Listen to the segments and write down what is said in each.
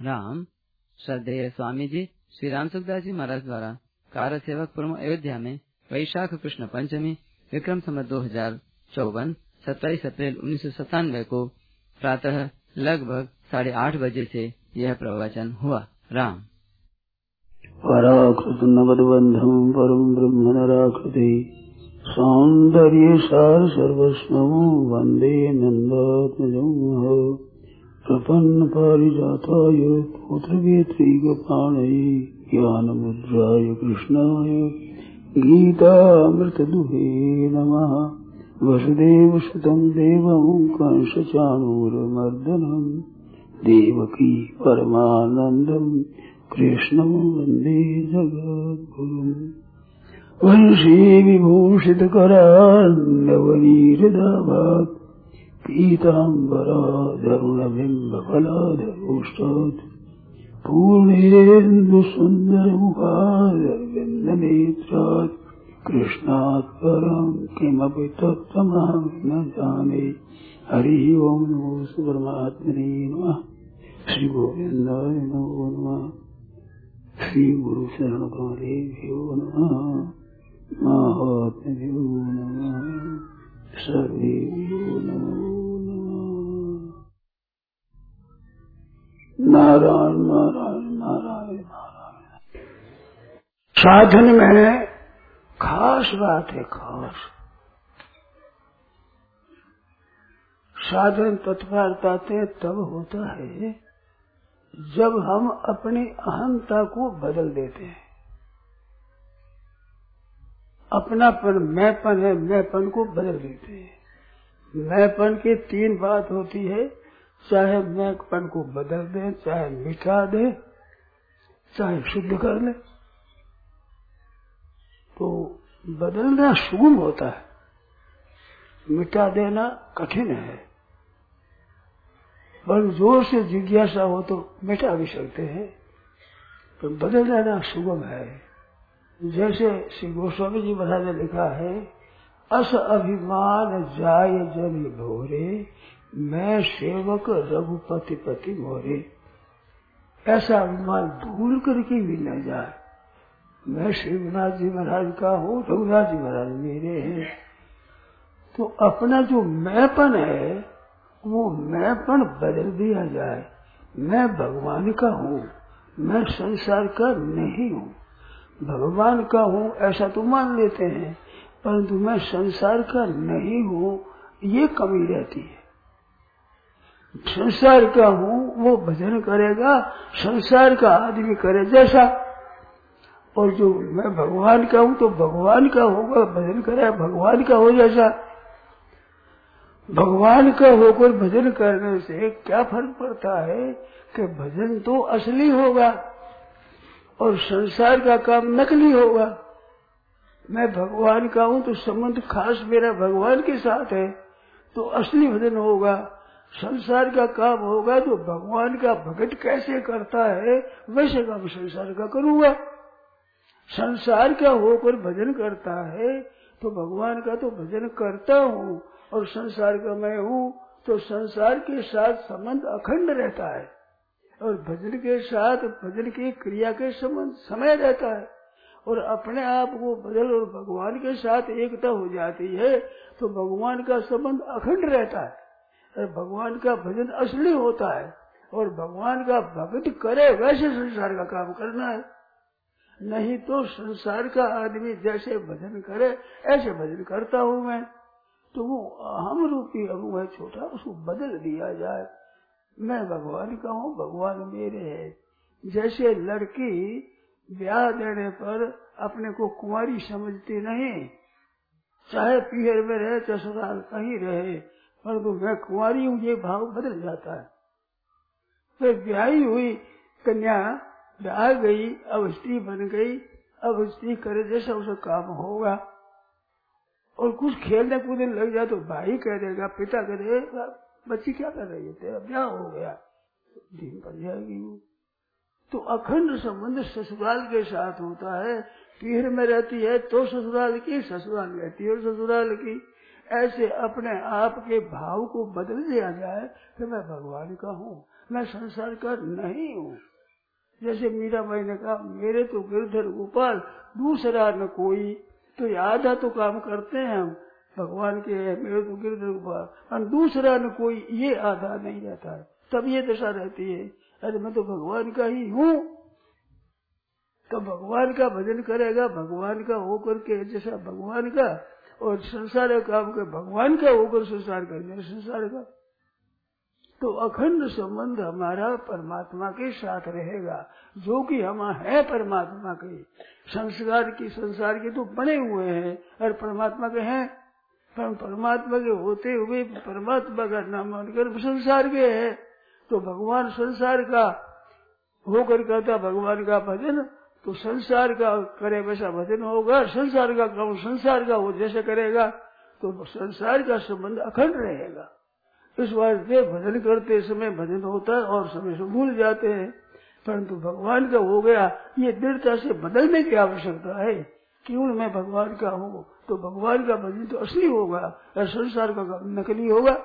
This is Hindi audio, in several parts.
राम। श्रद्धेय स्वामी जी श्री राम सुखदास जी महाराज द्वारा कार सेवकपुर अयोध्या में वैशाख कृष्ण पंचमी विक्रम संवत 2054 27 अप्रैल 1997 को प्रातः लगभग 8:30 बजे से यह प्रवचन हुआ। राम। पराकृत नवद्बंधम परम ब्रह्म नराकृति सौंदर्य सार सर्वस्वं वंदे नंदात्मजं प्रपन्न पारिजाताय पुत्रवेत्रीगपाणये ज्ञानमुद्राय कृष्णाय गीतामृतदुहे नमः। वसुदेवसुतं देवं कंसचाणूरमर्दनं देवकी परमानन्दं कृष्णं वन्दे जगद्गुरुम्। वंशी विभूषितकरान्नवनीरदाभात् पीताम्बराधरुणबिम्बफलाधरोष्टात् पूर्णेन्दुसुन्दरमुखारविन्दनेत्रात् कृष्णात् परं किमपि तत्त्वमहं न जाने। हरिः ओं नमो परमात्मने नमः। श्री गोविन्दाय नमो नमः। श्री गुरु शरण कमलेभ्यो नमः। महात्म्यो नमः। सर्वेभ्यो नमो नमः। नारायण नारायण नारायण नारायण। साधन में खास बात है, खास साधन तत्पर पाते तब होता है जब हम अपनी अहंता को बदल देते हैं। अपनापन मैंपन है, मैंपन को बदल देते हैं। मैंपन की 3 बात होती है, चाहे मैंपन को बदल दे, चाहे मिटा दे, चाहे शुद्ध कर ले। तो बदलना सुगम होता है, मिटा देना कठिन है। पर जोर से जिज्ञासा हो तो मिटा भी सकते हैं, तो बदल देना सुगम है। जैसे श्री गोस्वामी जी महाराज ने लिखा है, अस अभिमान जाय जन भोरे, मैं सेवक रघुपति पति मोरे। ऐसा अभिमान भूल करके भी न जाए, मैं श्रीनाथ जी महाराज का हूँ, रघुनाथ जी महाराज मेरे हैं। तो अपना जो मैंपन है वो मैंपन बदल दिया जाए। मैं भगवान का हूँ, मैं संसार का नहीं हूँ। भगवान का हूँ ऐसा तो मान लेते हैं, परंतु मैं संसार का नहीं हूँ, ये कमी रहती है। संसार का हूँ वो भजन करेगा, संसार का आदमी करे जैसा। और जो मैं भगवान का हूँ तो भगवान का होगा, भजन करे भगवान का हो जैसा। भगवान का होकर भजन करने से क्या फर्क पड़ता है कि भजन तो असली होगा और संसार का काम नकली होगा। मैं भगवान का हूँ तो संबंध खास मेरा भगवान के साथ है, तो असली भजन होगा। संसार का काम होगा तो भगवान का भगत कैसे करता है वैसे काम संसार का करूँगा। संसार का होकर भजन करता है तो भगवान का तो भजन करता हूँ, और संसार का मैं हूँ तो संसार के साथ संबंध अखंड रहता है, और भजन के साथ भजन की क्रिया के संबंध समय रहता है। और अपने आप को बदल और भगवान के साथ एकता हो जाती है तो भगवान का संबंध अखंड रहता है, और भगवान का भजन असली होता है। और भगवान का भक्त करे वैसे संसार का काम करना है, नहीं तो संसार का आदमी जैसे भजन करे ऐसे भजन करता हूँ मैं। तो वो अहम रूपी अहम है छोटा, उसको बदल दिया जाए। मैं भगवान का हूँ, भगवान मेरे है। जैसे लड़की ब्याह देने पर अपने को कुंवारी समझती नहीं, चाहे पीहर में रहे चाहे ससुराल कहीं रहे, परंतु मैं कुंवारी हूँ ये भाव बदल जाता है। फिर ब्याही हुई कन्या ब्याह गई, अब स्त्री बन गई, अब स्त्री करे जैसा उसका काम होगा। और कुछ खेलने कूदने लग जाए तो भाई कह देगा, पिता कह देगा, बच्ची क्या कर रही है, तेरा ब्याह हो गया, दिन पड़ जाएगी। तो अखंड संबंध ससुराल के साथ होता है। पीहर में रहती है तो ससुराल की, ससुराल रहती है ससुराल की। ऐसे अपने आप के भाव को बदल दिया जाए कि मैं भगवान का हूँ, मैं संसार का नहीं हूँ। जैसे मीराबाई ने कहा, मेरे तो गिरधर गोपाल दूसरा न कोई। तो ये आधा तो काम करते हैं हम भगवान के, मेरे तो गिरधर गोपाल और दूसरा न कोई, ये आधा नहीं रहता है। तब ये दशा रहती है, अरे मैं तो भगवान का ही हूँ। तो भगवान का भजन करेगा, भगवान का होकर के जैसा भगवान का, और संसार का काम के भगवान का होकर संसार करेंगे संसार का। तो अखंड संबंध हमारा परमात्मा के साथ रहेगा, जो कि हम है परमात्मा के। संसार के तो बने हुए हैं और परमात्मा के हैं, पर परमात्मा के होते हुए परमात्मा का नाम मानकर संसार के है। तो भगवान संसार का होकर करता भगवान का भजन, तो संसार का करे वैसा भजन होगा। संसार का काम संसार का वो जैसे करेगा, तो संसार का संबंध अखंड रहेगा। इस वास्ते भजन करते समय भजन होता है और समय से भूल जाते हैं, परंतु भगवान का हो गया, ये दृढ़ता से बदलने की आवश्यकता है। क्यों मैं भगवान का हूँ, तो भगवान का भजन तो असली होगा और संसार का नकली होगा।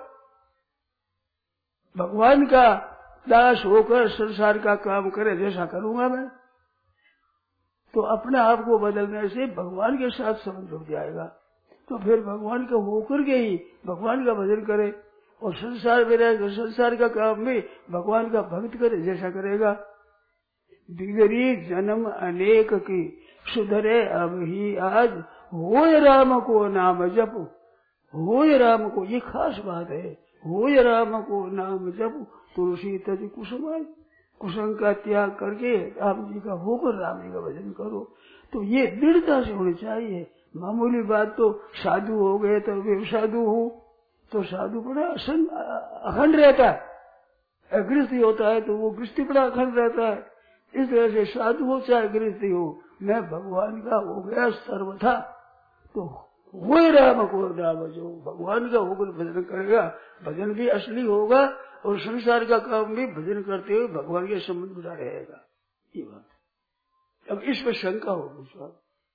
भगवान का दास होकर संसार का काम करे जैसा करूंगा मैं, तो अपने आप को बदलने से भगवान के साथ संबंध जुड़ जाएगा। तो फिर भगवान का होकर के ही भगवान का भजन करे और संसार में रहेगा, संसार का काम में भगवान का भक्त करे जैसा करेगा। बिगड़ी जन्म अनेक की सुधरे अब ही आज, होय राम को नाम जप। होय राम को, ये खास बात है, होय राम को नाम जप। तुलसी तज कुसुम, कुसुम का त्याग करके राम जी का होकर राम जी का भजन करो। तो ये दृढ़ता से होनी चाहिए। मामूली बात तो साधु हो गए तो वे साधु हो, तो साधु बड़ा अखंड रहता है। गृहस्थी होता है तो वो गृहस्थी बड़ा अखंड रहता है। इस तरह से साधु हो चाहे गृहस्थी हो, मैं भगवान का हो गया सर्वथा। तो वो राम को नाम, जो भगवान का होकर भजन करेगा, भजन भी असली होगा और संसार का काम भी भजन करते हुए भगवान के संबंध जुड़ा रहेगा। ये बात। अब इस पर शंका होगी।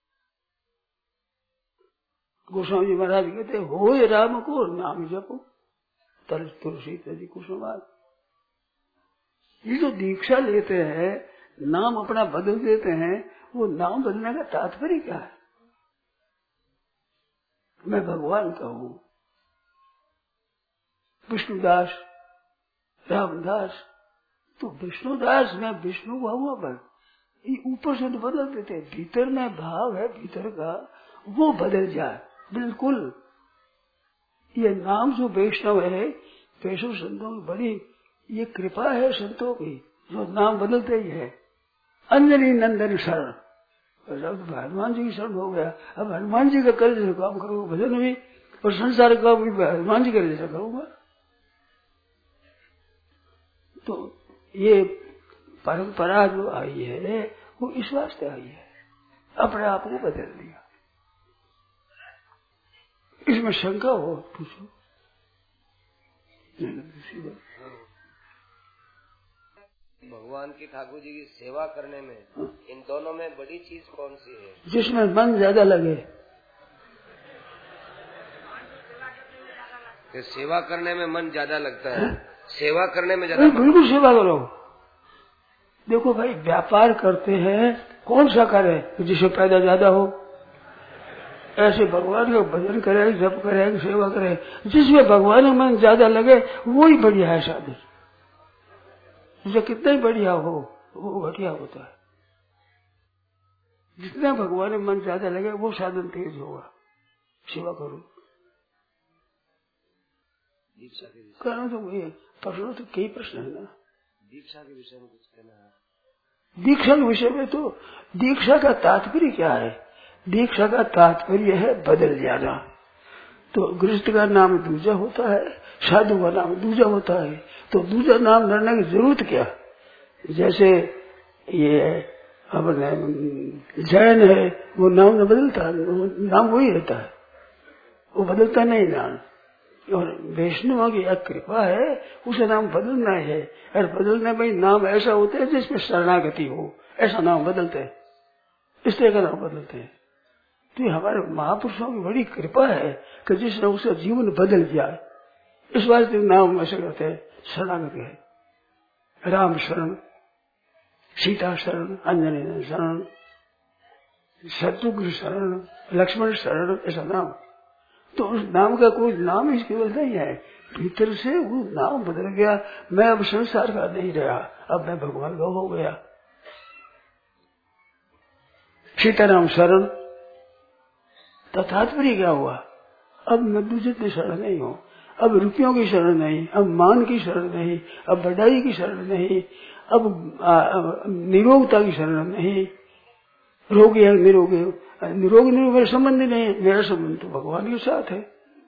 गोस्वामी जी महाराज कहते हो राम को नाम जपो, तल तुलसी तजी कुसुमात। ये जो दीक्षा लेते हैं, नाम अपना बदल देते हैं, वो नाम बदलने का तात्पर्य क्या है? मैं भगवान का हूँ, विष्णुदास, रामदास, तो विष्णुदास मैं विष्णु हुआ बन, ये ऊपर से तो बदल देते, भीतर में भाव है भीतर का, वो बदल जाए बिल्कुल। ये नाम जो वैष्णव है, वैष्णव संतों की बड़ी ये कृपा है संतों की, जो नाम बदलते ही है। अंजलि नंदन शरण, हनुमान जी की शरण हो गया। अब हनुमान जी का कर जैसे काम करूंगा भजन भी, और संसार का भी हनुमान जी का जैसा करूंगा। तो ये परंपरा जो आई है वो इस वास्ते आई है, अपने आप को बदल दिया। इसमें शंका हो पूछो। भगवान की ठाकुर जी की सेवा करने में इन दोनों में बड़ी चीज कौन सी है? जिसमें मन ज्यादा लगे। तो सेवा करने में मन ज्यादा लगता है, सेवा करने में ज्यादा। बिल्कुल सेवा करो। देखो भाई, व्यापार करते हैं, कौन सा करे जिससे पैदा ज्यादा हो। ऐसे भगवान का भजन करे, जप करे, सेवा करे, जिसमें भगवान में मन ज्यादा लगे वो ही बढ़िया है साधन। जिसे कितना ही बढ़िया हो वो घटिया होता है। जितना भगवान में मन ज्यादा लगे वो साधन तेज होगा। सेवा करो। दीक्षा के विषय कहना तो वही है, प्रश्न तो कई प्रश्न है ना। दीक्षा के विषय में कुछ कहना है? दीक्षा के विषय में तो दीक्षा का तात्पर्य क्या है? दीक्षा का तात्पर्य है बदल जाना। तो गृहस्थ का नाम दूजा होता है, साधु का नाम दूजा होता है। तो दूजा नाम धरने की जरूरत क्या? जैसे ये अपने जैन है, वो नाम न बदलता, नाम वही रहता है, वो बदलता नहीं नाम। और वैष्णव की एक कृपा है, उसे नाम बदलना है। और बदलने में नाम ऐसा होता है जिसमें शरणागति हो, ऐसा नाम बदलते हैं, इस तरह का नाम बदलते हैं। तो हमारे महापुरुषों की बड़ी कृपा है कि जिसने उसका जीवन बदल जाए, इस वास्ते नाम ऐसे कहते हैं शरणागति है। राम शरण, सीता शरण, अंजनी शरण, शत्रुघ्न शरण, लक्ष्मण शरण, ऐसा नाम। तो उस नाम का कोई नाम इसकी केवल नहीं है, भीतर से वो नाम बदल गया। मैं अब संसार का नहीं रहा, अब मैं भगवान का हो गया। सीताराम शरण, तात्पर्य क्या हुआ? अब मैं दूसरे की शरण नहीं हूँ, अब रुपयों की शरण नहीं, अब मान की शरण नहीं, अब बढ़ाई की शरण नहीं, अब निरोगता की शरण नहीं। रोगी है निरोगी, निरोग मेरा संबंध ही नहीं, मेरा संबंध तो भगवान के साथ है।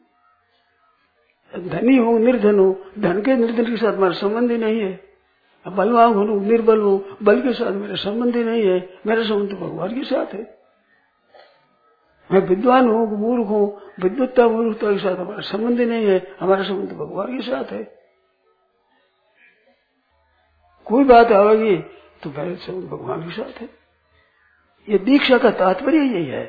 धनी हो निर्धन हो, धन के निर्धन के साथ मेरा संबंध ही नहीं है। बलवान हो निर्बल हो, बल के साथ मेरा संबंध ही नहीं है, मेरा संबंध तो भगवान के साथ है। मैं विद्वान हूँ मूर्ख हूँ, विद्वत्ता मूर्खता के साथ हमारा संबंध ही नहीं है, हमारा संबंध तो भगवान के साथ है। कोई बात आवेगी तो मेरा संबंध भगवान के साथ है। ये दीक्षा का तात्पर्य यही है।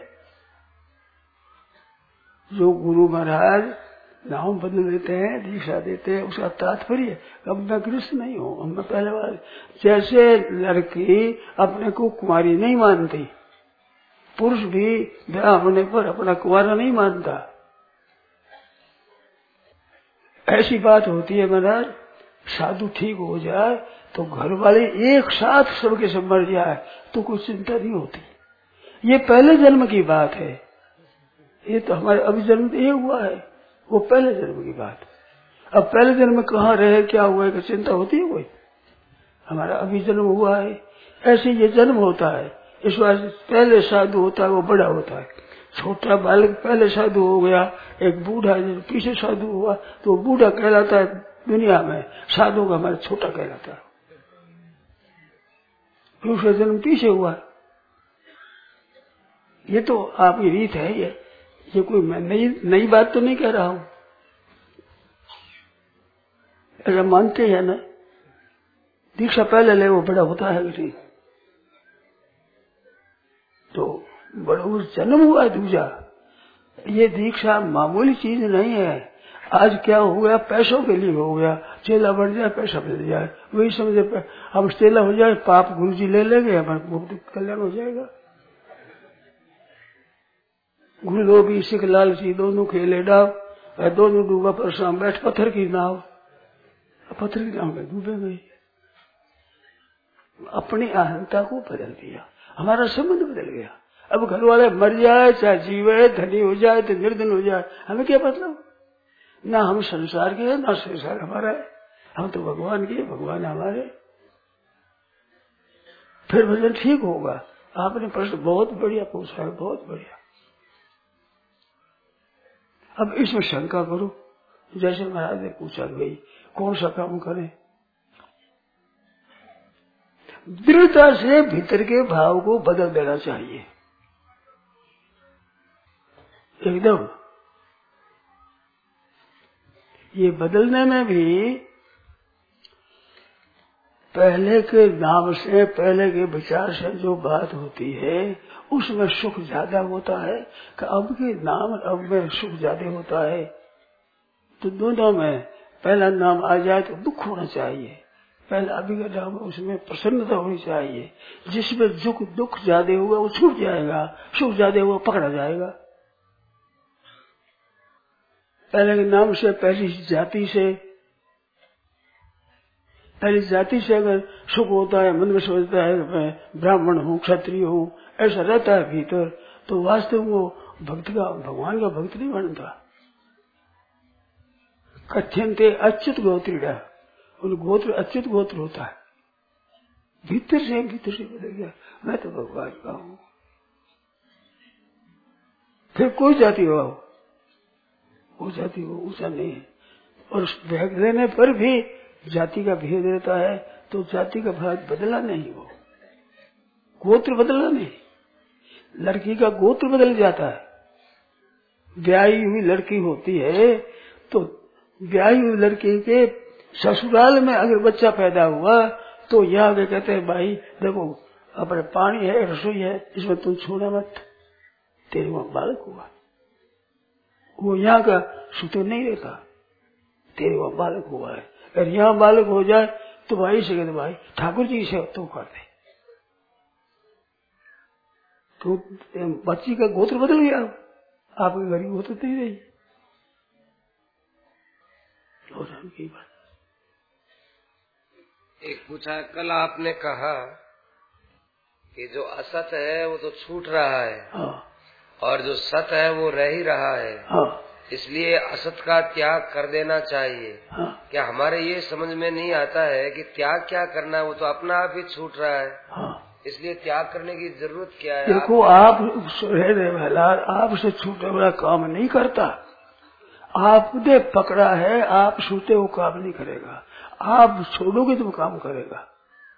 जो गुरु महाराज नाम बदल देते हैं, दीक्षा देते हैं, उसका तात्पर्य अब मैं गृहस्थ नहीं हूँ, अब मैं पहले बार। जैसे लड़की अपने को कुमारी नहीं मानती, पुरुष भी ब्याह होने पर अपना कुंवारा नहीं मानता। ऐसी बात होती है महाराज, साधु ठीक हो जाए तो घर वाले एक साथ सबके सब मर जाए तो कोई चिंता नहीं होती। ये पहले जन्म की बात है, ये तो हमारे अभी जन्म ये हुआ है, वो पहले जन्म की बात। अब पहले जन्म में कहाँ रहे क्या हुआ है, चिंता होती है कोई? हमारा अभी जन्म हुआ है, ऐसे ये जन्म होता है। इस बार पहले साधु होता है वो बड़ा होता है, छोटा बालक पहले साधु हो गया, एक बूढ़ा पीछे साधु हुआ तो बूढ़ा कहलाता है दुनिया में, साधु का हमारा छोटा कहलाता है। दूसरा जन्म पीछे हुआ। ये तो आपकी रीत है, ये कोई मैं नई बात तो नहीं कह रहा हूं, ऐसा मानते हैं ना। दीक्षा पहले ले वो बड़ा होता है कि तो बड़ा जन्म हुआ है दूजा। ये दीक्षा मामूली चीज नहीं है। आज क्या हो गया, पैसों के लिए हो गया, चेला बढ़ जाए पैसा मिल जाए, वही समझे हम चेला हो जाए पाप गुरुजी ले लेंगे, हमारा कल्याण हो जाएगा। गुरु भी सिख लालची दोनों खेले डाव, दोनों डूबा परसराम बैठ पत्थर की नाव, पत्थर की नाव में डूबे गए। अपनी अहंता को बदल दिया, हमारा संबंध बदल गया। अब घर वाले मर जाए चाहे जीवे, धनी हो जाए तो निर्धन हो जाए, हमें क्या मतलब? ना हम संसार के हैं ना संसार हमारा है, हम तो भगवान के, भगवान हमारे। फिर भजन ठीक होगा। आपने प्रश्न बहुत बढ़िया पूछा है, बहुत बढ़िया। अब इसमें शंका करो, जैसे महाराज ने पूछा भाई कौन सा काम करें। दृढ़ता से भीतर के भाव को बदल देना चाहिए एकदम। ये बदलने में भी पहले के नाम से, पहले के विचार से जो बात होती है उसमें सुख ज्यादा होता है कि अब के नाम अब में सुख ज्यादा होता है। तो दोनों में पहला नाम आ जाए तो दुख होना चाहिए, पहले अभी का नाम उसमें प्रसन्नता होनी चाहिए। जिसमें दुख ज्यादा हुआ वो छूट जाएगा, सुख ज्यादा हुआ पकड़ा जाएगा। पहले के नाम से, पहली जाति से अगर सुख होता है, मन में सोचता है मैं ब्राह्मण हूँ, क्षत्रिय हूँ, ऐसा रहता है भीतर, तो वास्तव में वो भक्त का, भगवान का भक्त नहीं बनता। कथ्यन्ते अच्युत गोत्रीडा, उन गोत्र अच्युत गोत्र होता है। भीतर से बदल गया, मैं तो भगवान का हूँ। फिर कोई जाति हो, वो जाति वो ऊंचा नहीं है। और भेद लेने पर भी जाति का भेद रहता है, तो जाति का भेद बदला नहीं, वो गोत्र बदला नहीं। लड़की का गोत्र बदल जाता है। ब्याही हुई लड़की होती है तो ब्याही हुई लड़की के ससुराल में अगर बच्चा पैदा हुआ तो यहाँ के कहते हैं भाई देखो अपने पानी है, रसोई है, इसमें तुम छूना मत, तेरे वहां बालक हुआ। वो यहाँ का सूत्र नहीं रहता, तेरे वहां बालक हुआ है। अगर यहाँ बालक हो जाए तो भाई से कहते भाई ठाकुर जी की सेवा तो करते, तो बच्ची का गोत्र बदल गया, आपके घर की गोत्र तो ही रही। की बात एक पूछा, कल आपने कहा कि जो असत है वो तो छूट रहा है। हाँ। और जो सत है वो रह ही रहा है। हाँ। इसलिए असत का त्याग कर देना चाहिए। हाँ। क्या हमारे ये समझ में नहीं आता है कि त्याग क्या करना है, वो तो अपना आप ही छूट रहा है। हाँ। इसलिए त्याग करने की जरूरत क्या है? देखो आप रहने वाला आपसे छूटने वाला काम नहीं करता, आपने पकड़ा है, आप छूटे वो काम नहीं करेगा, आप छोड़ोगे तो वो काम करेगा।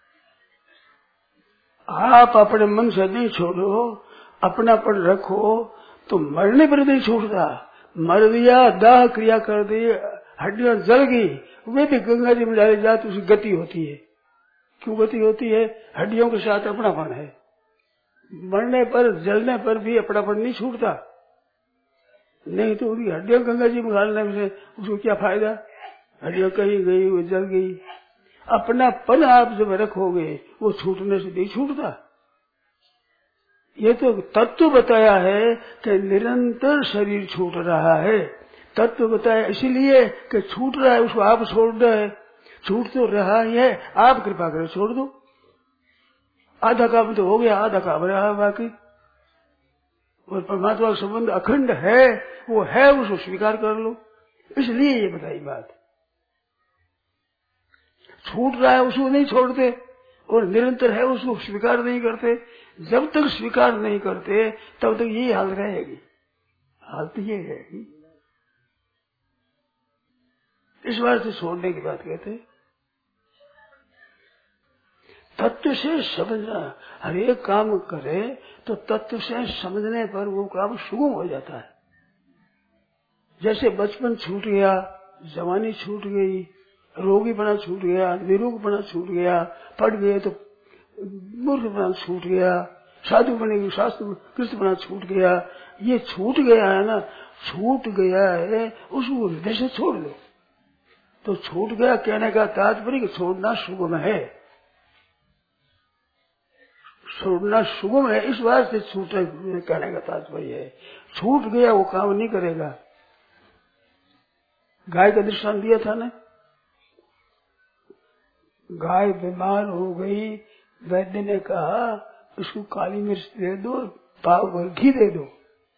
आप अपने मन से नहीं छोड़ो, अपनापन रखो तो मरने पर नहीं छूटता। मर दिया, दाह क्रिया कर दी, हड्डियां जल गई, वे भी गंगा जी में डाले जाते उसकी गति होती है। क्यों गति होती है? हड्डियों के साथ अपनापन है। मरने पर जलने पर भी अपनापन नहीं छूटता, नहीं तो उनकी हड्डियां गंगा जी में डालने से उसको क्या फायदा? हड्डियां कहीं गई, वो जल गई। अपनापन आप जब रखोगे वो छूटने से नहीं छूटता। ये तो तत्व बताया है कि निरंतर शरीर छूट रहा है, तत्व बताया इसलिए कि छूट रहा है, उसको आप छोड़ रहे, छूट तो रहा ही है, आप कृपा करें छोड़ दो। आधा काम तो हो गया, आधा काम रहा बाकी। और परमात्मा का संबंध अखंड है, वो है, उसको स्वीकार कर लो। इसलिए ये बताई बात। छूट रहा है उसको नहीं छोड़ते, और निरंतर है उसको स्वीकार नहीं करते। जब तक स्वीकार नहीं करते तब तक यही हाल रहेगी। हालत ये है। इस बार से छोड़ने की बात कहते हैं। तत्व से समझना, हर एक काम करे तो तत्व से समझने पर वो काम सुगम हो जाता है। जैसे बचपन छूट गया, जवानी छूट गई, रोगीपना छूट गया, निरोगपना छूट गया, पढ़ गए तो मूर्खपना छूट गया, साधु बनेगी शास्त्र कृष्णपना छूट गया। ये छूट गया है ना, छूट गया है, उसको हृदय से छोड़ दो। तो छूट गया कहने का तात्पर्य छोड़ना सुगम है, छोड़ना सुगम है, इस बात से छूट कहने का तात्पर्य है। छूट गया वो काम नहीं करेगा। गाय का दृष्टांत दिया था ना, गाय बीमार हो गई, वैद्य ने कहा उसको काली मिर्च दे दो, पाव भर घी दे दो।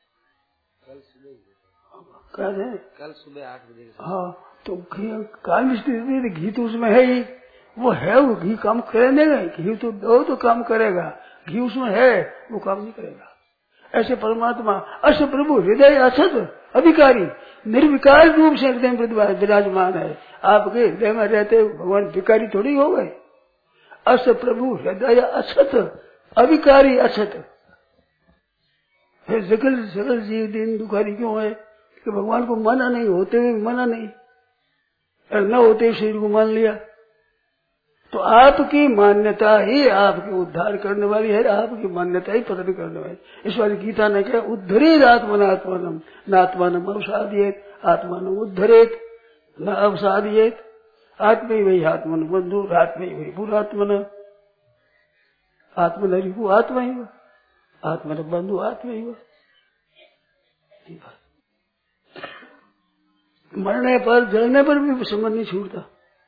कल सुबह 8 बजे। हाँ, तो काली मिर्च दे दी, घी तो उसमें है ही, वो है, वो घी काम करेगा, घी तो दो तो काम करेगा, घी उसमें है, वो काम नहीं करेगा। ऐसे परमात्मा अस प्रभु हृदय अछत अभिकारी निर्विकार रूप से हृदय में विराजमान है। आपके हृदय में रहते भगवान भिकारी थोड़ी हो गए। अस प्रभु हृदय अछत अभिकारी अछत है। सकल जीव दिन दुखारी क्यों है कि भगवान को माना नहीं, होते हुए माना नहीं, और न होते शरीर को मान लिया। तो आपकी मान्यता ही आपके उद्धार करने वाली है, आपकी मान्यता ही पतन करने वाली। इस बार गीता ने कहा उद्धरेत आत्मनात्मानम नात्मानम अवसादयेत आत्मानम उद्धरेत न अवसादयेत। आत्मे वही आत्मन बंधु आत्मे वही पुरात्मन आत्मन रिपु आत्मा ही आत्मन बंधु आत्मा ही। मरने पर जलने पर भी संबंध नहीं छूटता।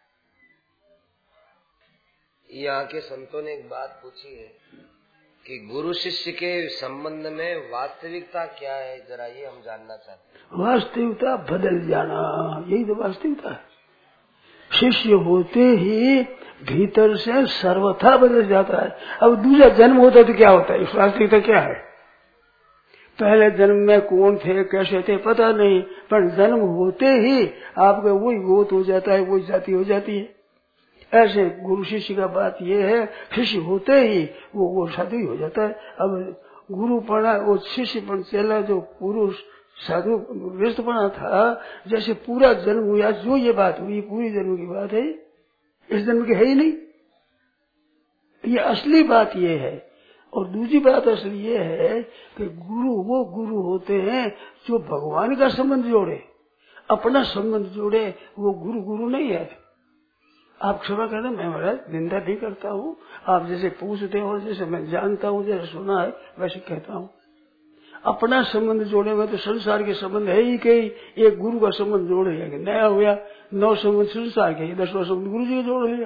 यहाँ के संतों ने एक बात पूछी है कि गुरु शिष्य के संबंध में वास्तविकता क्या है, जरा ये हम जानना चाहते हैं। वास्तविकता बदल जाना, यही तो वास्तविकता है। शिष्य होते ही भीतर से सर्वथा बदल जाता है। अब दूसरा जन्म होता है तो क्या होता है? इस वास्तविकता क्या है? पहले जन्म में कौन थे कैसे थे पता नहीं, पर जन्म होते ही आपका वही गोत हो जाता है, वही जाति हो जाती है। ऐसे गुरु शिष्य का बात ये है, शिष्य होते ही वो साधु ही हो जाता है। अब गुरु पढ़ा वो शिष्य पर चला जो पुरुष साधु व्यस्तपना था, जैसे पूरा जन्म हुआ, जो ये बात हुई पूरी जन्म की बात है, इस जन्म की है ही नहीं। ये असली बात ये है। और दूसरी बात असली ये है कि गुरु वो गुरु होते हैं जो भगवान का संबंध जोड़े, अपना संबंध जोड़े। वो गुरु गुरु नहीं है। आप क्षमा करना, मैं महाराज निंदा नहीं करता हूँ। आप जैसे पूछते हो, जैसे मैं जानता हूँ, जैसे सुना है वैसे कहता हूँ। अपना संबंध जोड़े में तो संसार के संबंध है ही कई, एक गुरु का संबंध जोड़े है, नया हो गया 9 संबंध संसार के, 10वां संबंध गुरु जी का जोड़ लिया,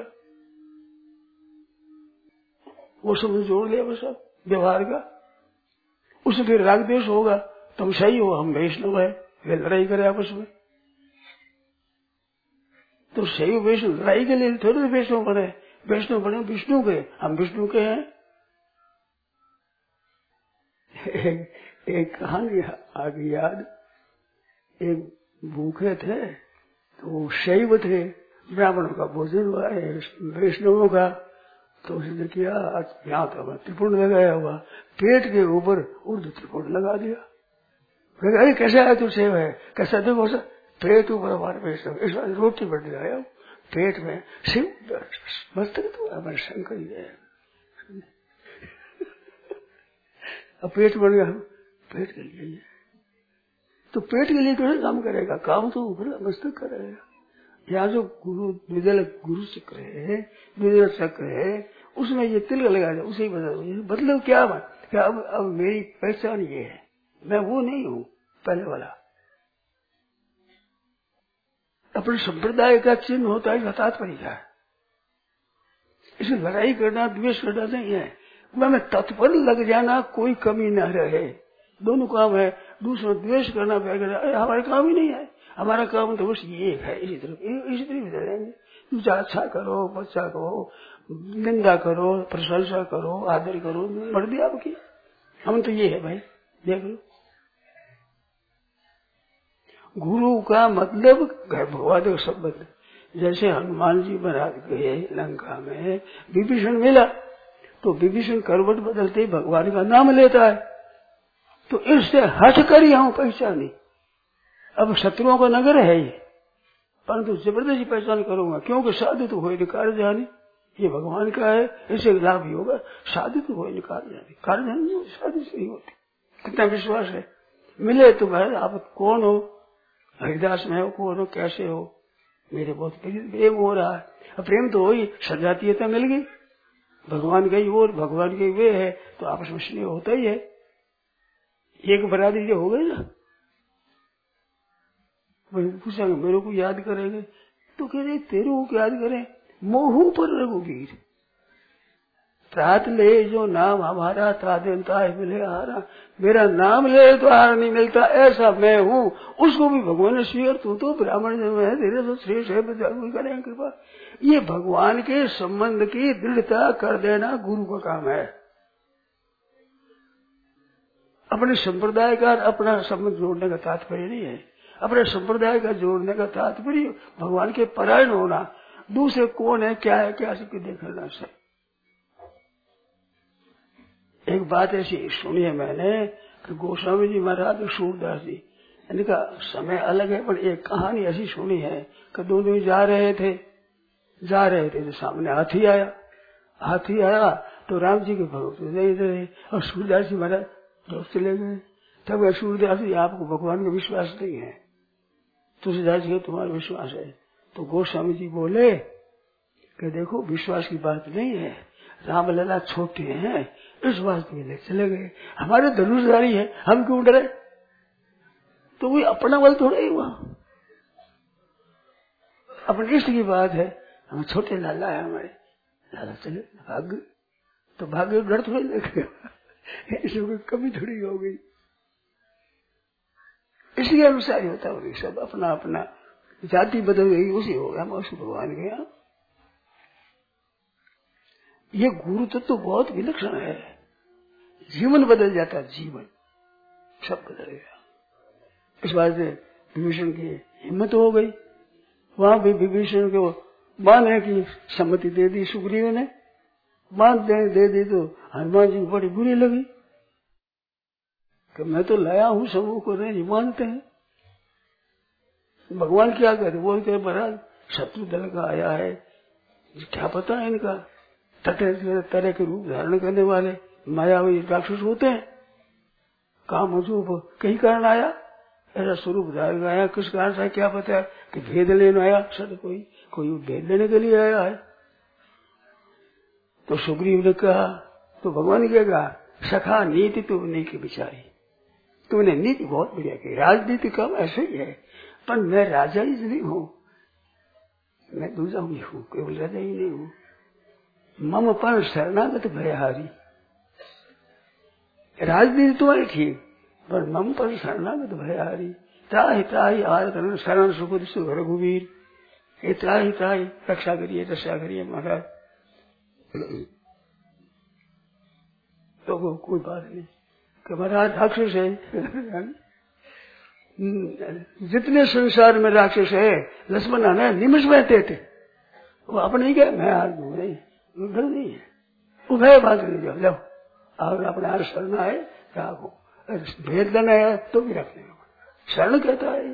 वो संबंध जोड़ लिया बस अब व्यवहार का। उससे फिर राग द्वेष होगा, तुम सही हो हम वैष्णव है, वे लड़ाई करे आपस में। तो सही वैष्णव लड़ाई के लिए थोड़े वैष्णव बने, वैष्णव बने विष्णु के, हम विष्णु के हैं। एक कहानी आ गई याद। एक भूखे थे तो शैव थे, ब्राह्मणों का भोजन हुआ है वैष्णवों का, तो उसने किया यहाँ तो त्रिपुंड लगाया हुआ, पेट के ऊपर उर्द त्रिपुंड लगा दिया। अरे कैसा है तू सेव है, कैसा देखो सर पेट ऊपर हमारे वैष्णव, इस बार रोटी बढ़ गया पेट में शिव मस्तक तो हमारे शंकर ही है। अब पेट बढ़ गया, पेट के लिए तो पेट के लिए कैसे काम करेगा, काम तो ऊपर मस्तक करेगा। यहाँ जो गुरु द्विदल गुरु चक्र है, द्विदल चक्र है, उसमें ये तिलक लगा दे, उसे मतलब क्या अब मेरी पहचान ये है, मैं वो नहीं हूँ पहले वाला। अपने संप्रदाय का चिन्ह होता है, तात्पर्य क्या है, इसे लड़ाई करना द्वेष करना नहीं है, मैं तत्पर लग जाना, कोई कमी न रहे, दोनों काम है। दूसरा द्वेष करना हमारा काम ही नहीं है, हमारा काम तो बस ये है, इसी तरफ रहेंगे। दूसरा अच्छा करो, बच्चा करो, निंदा करो, प्रशंसा करो, आदर करो, मर्जी आपकी, हम तो ये है भाई। देख लो गुरु का मतलब भगवान का संबंध। जैसे हनुमान जी महाराज गए लंका में, विभीषण मिला तो विभीषण करवट बदलते ही भगवान का नाम लेता है, तो इससे हट कर यहाँ पहचानी। अब शत्रुओं का नगर है ये, परंतु जबरदस्ती पहचान करूंगा, क्योंकि साधु तो हो कार्य जाने, ये भगवान का है, इससे लाभ ही होगा। साधु तो हो कार्य जाने, कार्य जाने साधु से नहीं होती। कितना विश्वास है, मिले तो भाई आप कौन हो, हरिदास में हो, कौन हो, कैसे हो, मेरे बहुत प्रेम हो रहा है। अब प्रेम तो हो ही, सजातीयता मिल गई, भगवान का ही वो भगवान के वे है, तो आपस में स्नेह होता ही है, एक बरादरी जो हो गई ना। पूछा मेरे को याद करेंगे तो कह रहे तेरे को याद करें, मोहू पर रघुवीर तात ले जो नाम हमारा तादेनता है मिले हारा, मेरा नाम ले तो हार नहीं मिलता, ऐसा मैं हूँ। उसको भी भगवान ने स्वीकार, तू तो ब्राह्मण जन्म है, तेरे तो श्रेष्ठ है, करें कृपा। ये भगवान के संबंध की दृढ़ता कर देना गुरु का काम है। अपने संप्रदाय का अपना संबंध जोड़ने का तात्पर्य नहीं है, अपने संप्रदाय का जोड़ने का तात्पर्य भगवान के परायण होना, दूसरे कौन है क्या है क्या सबके देखना से। एक बात ऐसी सुनी है मैंने कि गोस्वामी जी महाराज और सूरदास जी, इनका समय अलग है, पर एक कहानी ऐसी सुनी है कि दोनों जा रहे थे तो सामने हाथी आया तो राम जी के भक्त रहे और सूरदास जी महाराज दोस्त चले गए। तब सूरदास जी आपको भगवान का विश्वास नहीं है, तुलसीदास जी तुम्हारा विश्वास है। तो गोस्वामी जी बोले कि देखो विश्वास की बात नहीं है, राम लला छोटे हैं इस बात के लिए चले गए, हमारे धनुषधारी है, हम क्यों डरे। तो वही अपना बल थोड़ा ही हुआ, अपने इष्ट की बात है, हम छोटे लाला है हमारे, लाला चले भाग्य, तो भाग्य डर थोड़ी लगेगा, इसमें कमी थोड़ी हो गई। इसलिए अनुसार ही होता है, सब अपना अपना जाति बदल गई उसी हो गया, उसी भगवान के यहाँ। ये गुरु तत्व तो बहुत विलक्षण है, जीवन बदल जाता है, जीवन सब बदल गया। इस बात से विभीषण की हिम्मत हो गई, वहां भी विभीषण को बांधने की सम्मति दे दी सुग्रीव ने, बांध दे दी तो हनुमान जी को बड़ी बुरी लगी कि मैं तो लाया हूं, सबों को नहीं मानते हैं। भगवान क्या करे, वो कहे महाराज शत्रु दल का आया है, क्या पता है इनका, तरह के रूप धारण करने वाले मायावी राक्षस होते हैं, काम जो कहीं कारण आया, ऐसा स्वरूप धारण आया, किस कारण से क्या पता है, कि भेद लेने आया सर, कोई भेद लेने के लिए आया है। तो सुग्रीव ने कहा, तो भगवान ने क्या कहा, सखा नीति तुमने की बिचारी, तुमने नीति बहुत बढ़िया की। राजनीति काम ऐसे ही है, पर मैं राजा ही नहीं हूँ, मैं दूसरा भी हूँ, केवल राजा ही नहीं हूँ। मम पर शरणागत भयहारी, राजनीति तुम्हारी ठीक, पर मम पर शरणागत भयहारी। त्राहि त्राहि आर करण शरण सुखद सुख रघुवीर, ये त्राहि त्राहि रक्षा करिए रक्षा करिए महाराज। तो कोई बात नहीं कि महाराज राक्षस है, जितने संसार में राक्षस है लक्ष्मण ने निमिष बैठे थे, वो अपने ही गए, मैं हार दूं नहीं, डर नहीं है, उभय बात नहीं जाओ, अगर अपने हार शरण आए राखो, भेद लेना है तो भी रखने का शरण कहता है,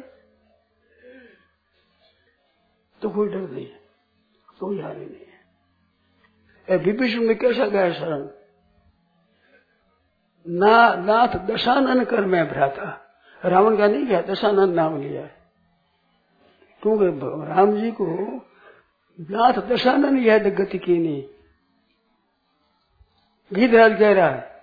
तो कोई डर नहीं है, कोई हानि नहीं है। विभीषण ने कैसा गया शरण, नाथ दशानन कर मैं भ्राता, रावण का नहीं गया, दशानन नाम लिया, क्योंकि राम जी को नाथ दशानन यह गति की नहीं। गीतराज कह रहा है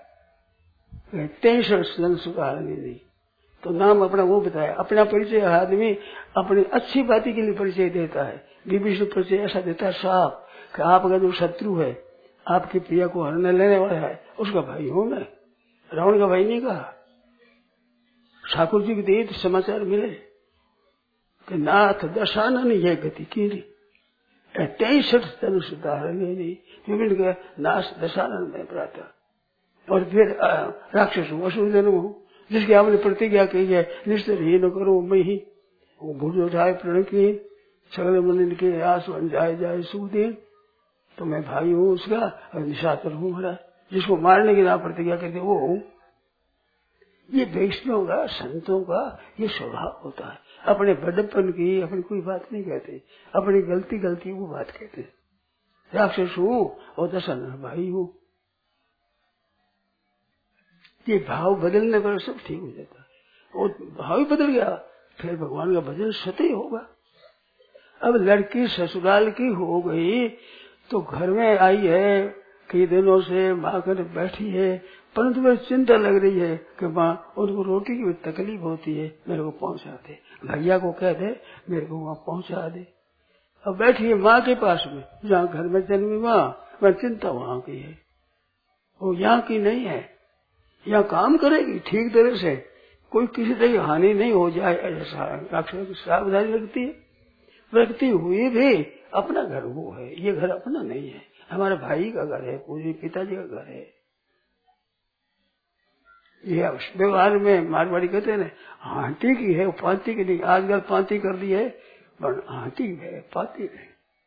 63 सुधार नहीं, तो नाम अपना वो बताया, अपना परिचय आदमी अपनी अच्छी बाती के लिए परिचय देता है। विभीषण परिचय ऐसा देता है साफ कि आपका जो शत्रु है, आपकी प्रिया को हरने लेने वाला है, उसका भाई हूं मैं, रावण का भाई नहीं कहा। ठाकुर जी के दिए समाचार मिले कि नाथ दशानन यह गति की 63 सुधार नहीं, विभिन्न का नाथ दशानन में प्राता। और फिर राक्षस असुर जन्म हो, जिसकी आपने प्रतिज्ञा की है निश्चय ही न करो मैं ही, वो भूल उठाए प्रण की सगल मंदिर के आस बन जाए सुखदेव, तो मैं भाई हूँ उसका और निशाचर हूँ हमारा, जिसको मारने की ना प्रतिज्ञा करते वो हूँ। ये वैष्णव का संतों का ये स्वभाव होता है, अपने बड़प्पन की अपनी कोई बात नहीं कहते, अपनी गलती वो बात कहते। राक्षस हूँ और दशानन भाई हूँ, ये भाव बदलने पर सब ठीक हो जाता है। और भाव ही बदल गया, फिर भगवान का भजन स्वतः ही होगा। अब लड़की ससुराल की हो गई तो घर में आई है, कई दिनों से माँ कर बैठी है, परंतु मेरी चिंता लग रही है कि माँ उनको रोटी की तकलीफ होती है, मेरे को पहुंचा दे, भैया को कह दे मेरे को वहां पहुंचा दे। अब बैठी है माँ के पास में, जहाँ घर में जन्मी माँ, मैं चिंता वहां की है, वो यहाँ की नहीं है, यहाँ काम करेगी ठीक तरह से, कोई किसी तरह की हानि नहीं हो जाए, ऐसा राक्षस की सावधानी रखती है। रखती हुई भी अपना घर वो है, ये घर अपना नहीं है, हमारे भाई का घर है, पूरे पिताजी का घर है। ये व्यवहार में मारवाड़ी कहते हैं ना, हाथी की है पाती की नहीं, आजकल पाती कर दी है, पर हाथी है पाती नहीं,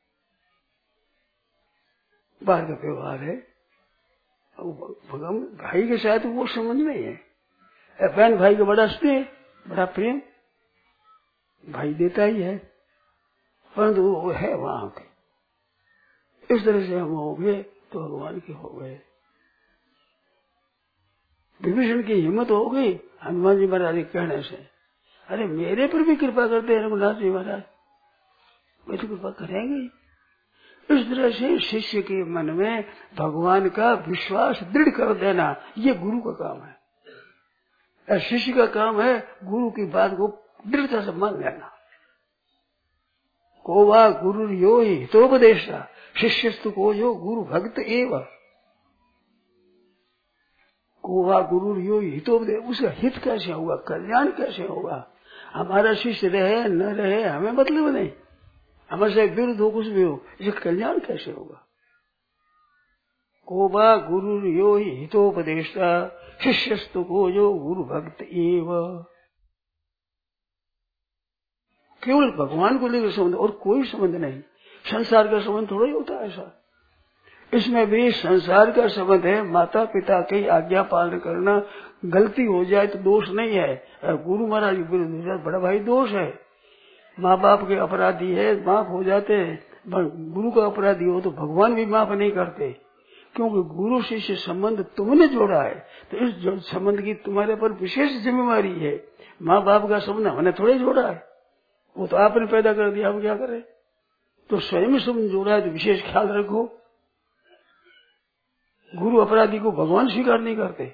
बाहर का व्यवहार है। भगवान भाई के साथ वो समझ नहीं है, बहन भाई का बड़ा स्नेह बड़ा प्रेम भाई देता ही है, परंतु वो है वहां के। इस तरह से हम हो गए तो भगवान के हो गए। विभीषण की हिम्मत हो गई हनुमान जी महाराज के कहने से, अरे मेरे पर भी कृपा करते हैं रघुनाथ जी महाराज, वे तो कृपा करेंगे। इस तरह से शिष्य के मन में भगवान का विश्वास दृढ़ कर देना, ये गुरु का काम है। शिष्य का काम है गुरु की बात को दृढ़ता से मान लेना। को वा गुरु यो ही हितोपदेशा शिष्यस्तु को जो गुरु भक्त एवं, को वा गुरु यो ही हितोपदेश, उसका हित कैसे होगा, कल्याण कैसे होगा। हमारा शिष्य रहे न रहे हमें मतलब नहीं, हमारे से विरुद्ध हो कुछ भी हो, इसका कल्याण कैसे होगा। को वा गुरु यो ही हितोपदेशा शिष्यस्तु को जो गुरु भक्त एवं, केवल भगवान को लेकर संबंध और कोई संबंध नहीं। संसार का संबंध थोड़ा ही होता है ऐसा, इसमें भी संसार का संबंध है। माता पिता की आज्ञा पालन करना, गलती हो जाए तो दोष नहीं है, गुरु महाराज के विरुद्ध बड़ा भाई दोष है। माँ बाप के अपराधी है माफ हो जाते हैं, गुरु का अपराधी हो तो भगवान भी माफ नहीं करते, क्योंकि गुरु शिष्य संबंध तुमने जोड़ा है, तो इस संबंध की तुम्हारे पर विशेष जिम्मेवारी है। माँ बाप का संबंध हमने थोड़े जोड़ा है, वो तो आपने पैदा कर दिया, आप क्या करें। तो स्वयं समझो रहा है तो विशेष ख्याल रखो। गुरु अपराधी को भगवान स्वीकार नहीं करते।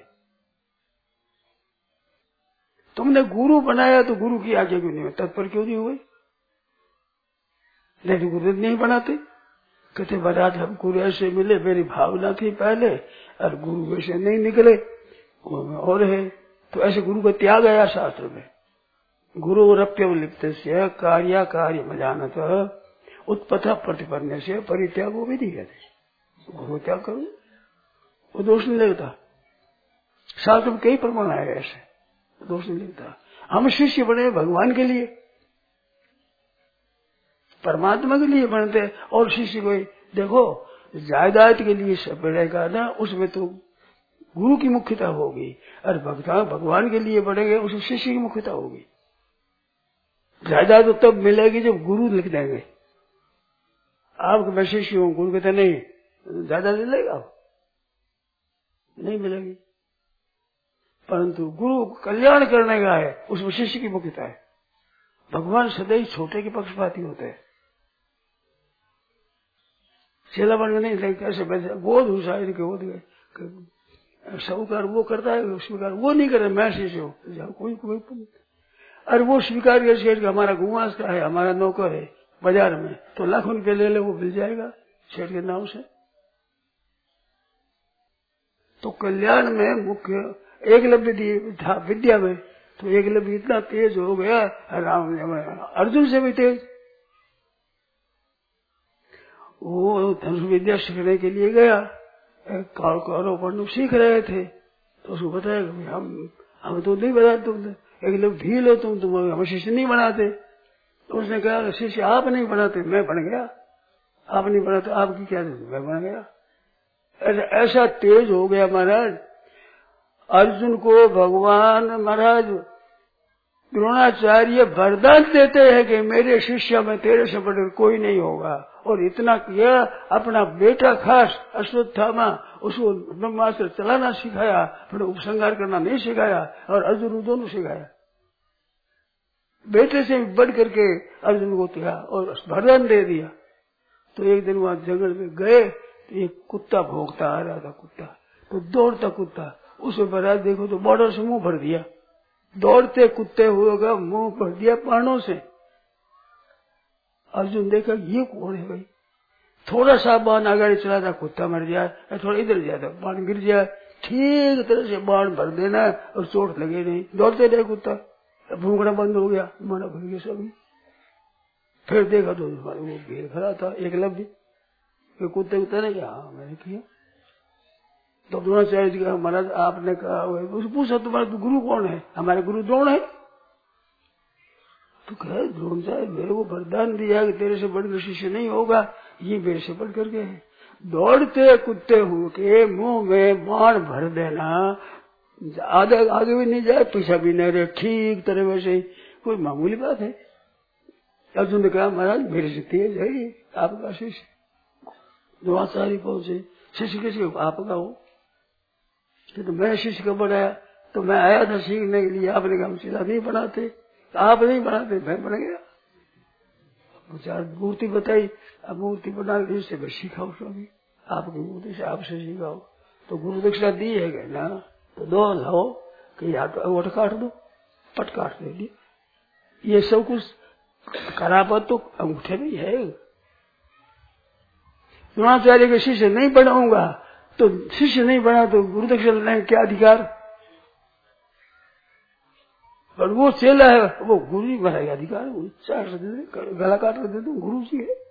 तुमने गुरु बनाया तो गुरु की आज्ञा क्यों नहीं हुई, तत्पर क्यों नहीं हुए। नहीं गुरु नहीं बनाते, कहते महाराज हम गुरु ऐसे मिले, मेरी भावना थी पहले और गुरु वैसे नहीं निकले और है। तो ऐसे गुरु का त्याग आया शास्त्र में। गुरु रप्यव लिप्त से कार्य कार्य में जानत उत्पथा प्रतिपन्न से परित्यागो विधि कहते। गुरु त्याग करो, वो दोष नहीं लगता। शास्त्र में कई प्रमाण आए ऐसे, दोष नहीं लगता। हम शिष्य बने भगवान के लिए, परमात्मा के लिए बनते। और शिष्य को देखो जायदाद के लिए सब बढ़ेगा ना, उसमें तो गुरु की मुख्यता होगी। और भगवान के लिए बढ़ेंगे उसमें शिष्य की मुख्यता होगी। जायदाद तो तब मिलेगी जब गुरु लिख देंगे। आपके मैं शिष्य हूँ, गुरु कहते नहीं जायदाद मिलेगा, नहीं मिलेगी। परंतु गुरु कल्याण करने का है, उसमें शिष्य की मुख्यता है। भगवान सदैव छोटे के पक्षपाती होते हैं। चेला बन नहीं लेकिन कैसे बैठे गोद हुसाइन के गोद गए साहूकार वो करता है, स्वीकार वो नहीं करे। मैं शिष्य हूँ, कोई अरे वो स्वीकार कर सेठ हमारा गुमास का है, हमारा नौकर है बाजार में, तो लाखों रुपये ले ले वो मिल जाएगा सेठ के नाम से। तो कल्याण में मुख्य एकलव्य था विद्या में, तो एकलव्य इतना तेज हो गया, राम अर्जुन से भी तेज। वो धनुष विद्या सीखने के लिए गया, कौरव सीख रहे थे, तो उसको बताया कि हम तो नहीं बनाते, तुम एक लोग ढील हो, तुम हम शिष्य नहीं बनाते। तो उसने कहा शिष्य आप नहीं बनाते, मैं बन गया। आप नहीं बनाते, आपकी क्या मैं बन गया। ऐसा तेज हो गया महाराज। अर्जुन को भगवान महाराज द्रोणाचार्य वरदान देते हैं कि मेरे शिष्य में तेरे से बढ़कर कोई नहीं होगा। और इतना किया, अपना बेटा खास अश्वत्थामा उसको ब्रह्मास्त्र चलाना सिखाया, फिर उपसंहार करना नहीं सिखाया, और अर्जुन दोनों सिखाया। बेटे से बढ़ करके अर्जुन को दिया और वरदान दे दिया। तो एक दिन वहां जंगल में गए, तो एक कुत्ता भौंकता आ रहा था, कुत्ता तो दौड़ता कुत्ता, उसे महाराज देखो तो बॉर्डर से मुंह भर दिया, दौड़ते कुत्ते हुए मुंह भर दिया पानों से। अर्जुन देखा ये कौन है भाई, थोड़ा सा बाण आगे चला था, कुत्ता मर जाए, थोड़ा इधर जाता बाण गिर जाए, ठीक तरह से बाण भर देना और चोट लगे नहीं। दौड़ते रहे कुत्ता, भूखना बंद हो गया, माना भर गया सभी। फिर देखा तो वो घेर खड़ा था एकलव्य, कुत्ते को तने क्या हाँ मैंने किया। तो द्रोणाचार्य जी का महाराज आपने कहा, उसने पूछा तुम्हारा गुरु कौन है, हमारे गुरु द्रोण है। तो कहे द्रोणाचार्य मेरे को वरदान दिया कि तेरे से बढ़कर शिष्य नहीं होगा, ये मेरे से बढ़ करके है। दौड़ते कुत्ते होके मुंह में बाण भर देना, आगे भी नहीं जाए पीछा भी नहीं रहे, ठीक तरह वैसे ही, कोई मामूली बात है। अर्जुन ने कहा महाराज मेरे से तेज है आपका शिष्य। द्रोणाचार्य पहुंचे, शिष्य किसी आपका हो, तो मैं शिष्य को बनाया, तो मैं आया था सीखने के लिए, आपने कहा हम सीधा नहीं बनाते, तो आप नहीं बनाते, मैं बन गया। चार मूर्ति बताई, अब मूर्ति बना इससे मैं सीखाऊ स्वामी, आपकी मूर्ति से आपसे सीखाओ। तो गुरु दक्षिणा दी है ना, तो दो लाओ कि या तो वोट काट दो, पट काट दे दिया। ये सब कुछ करापत तो अंगूठे में है। द्रोणाचार्य के शिष्य नहीं बनाऊंगा, तो शिष्य नहीं बना तो गुरु दक्षिणा लेने क्या अधिकार। और वो चेला है, वो गुरु ही बनाएगा अधिकार, गला काट कर दे दो, गुरु जी है।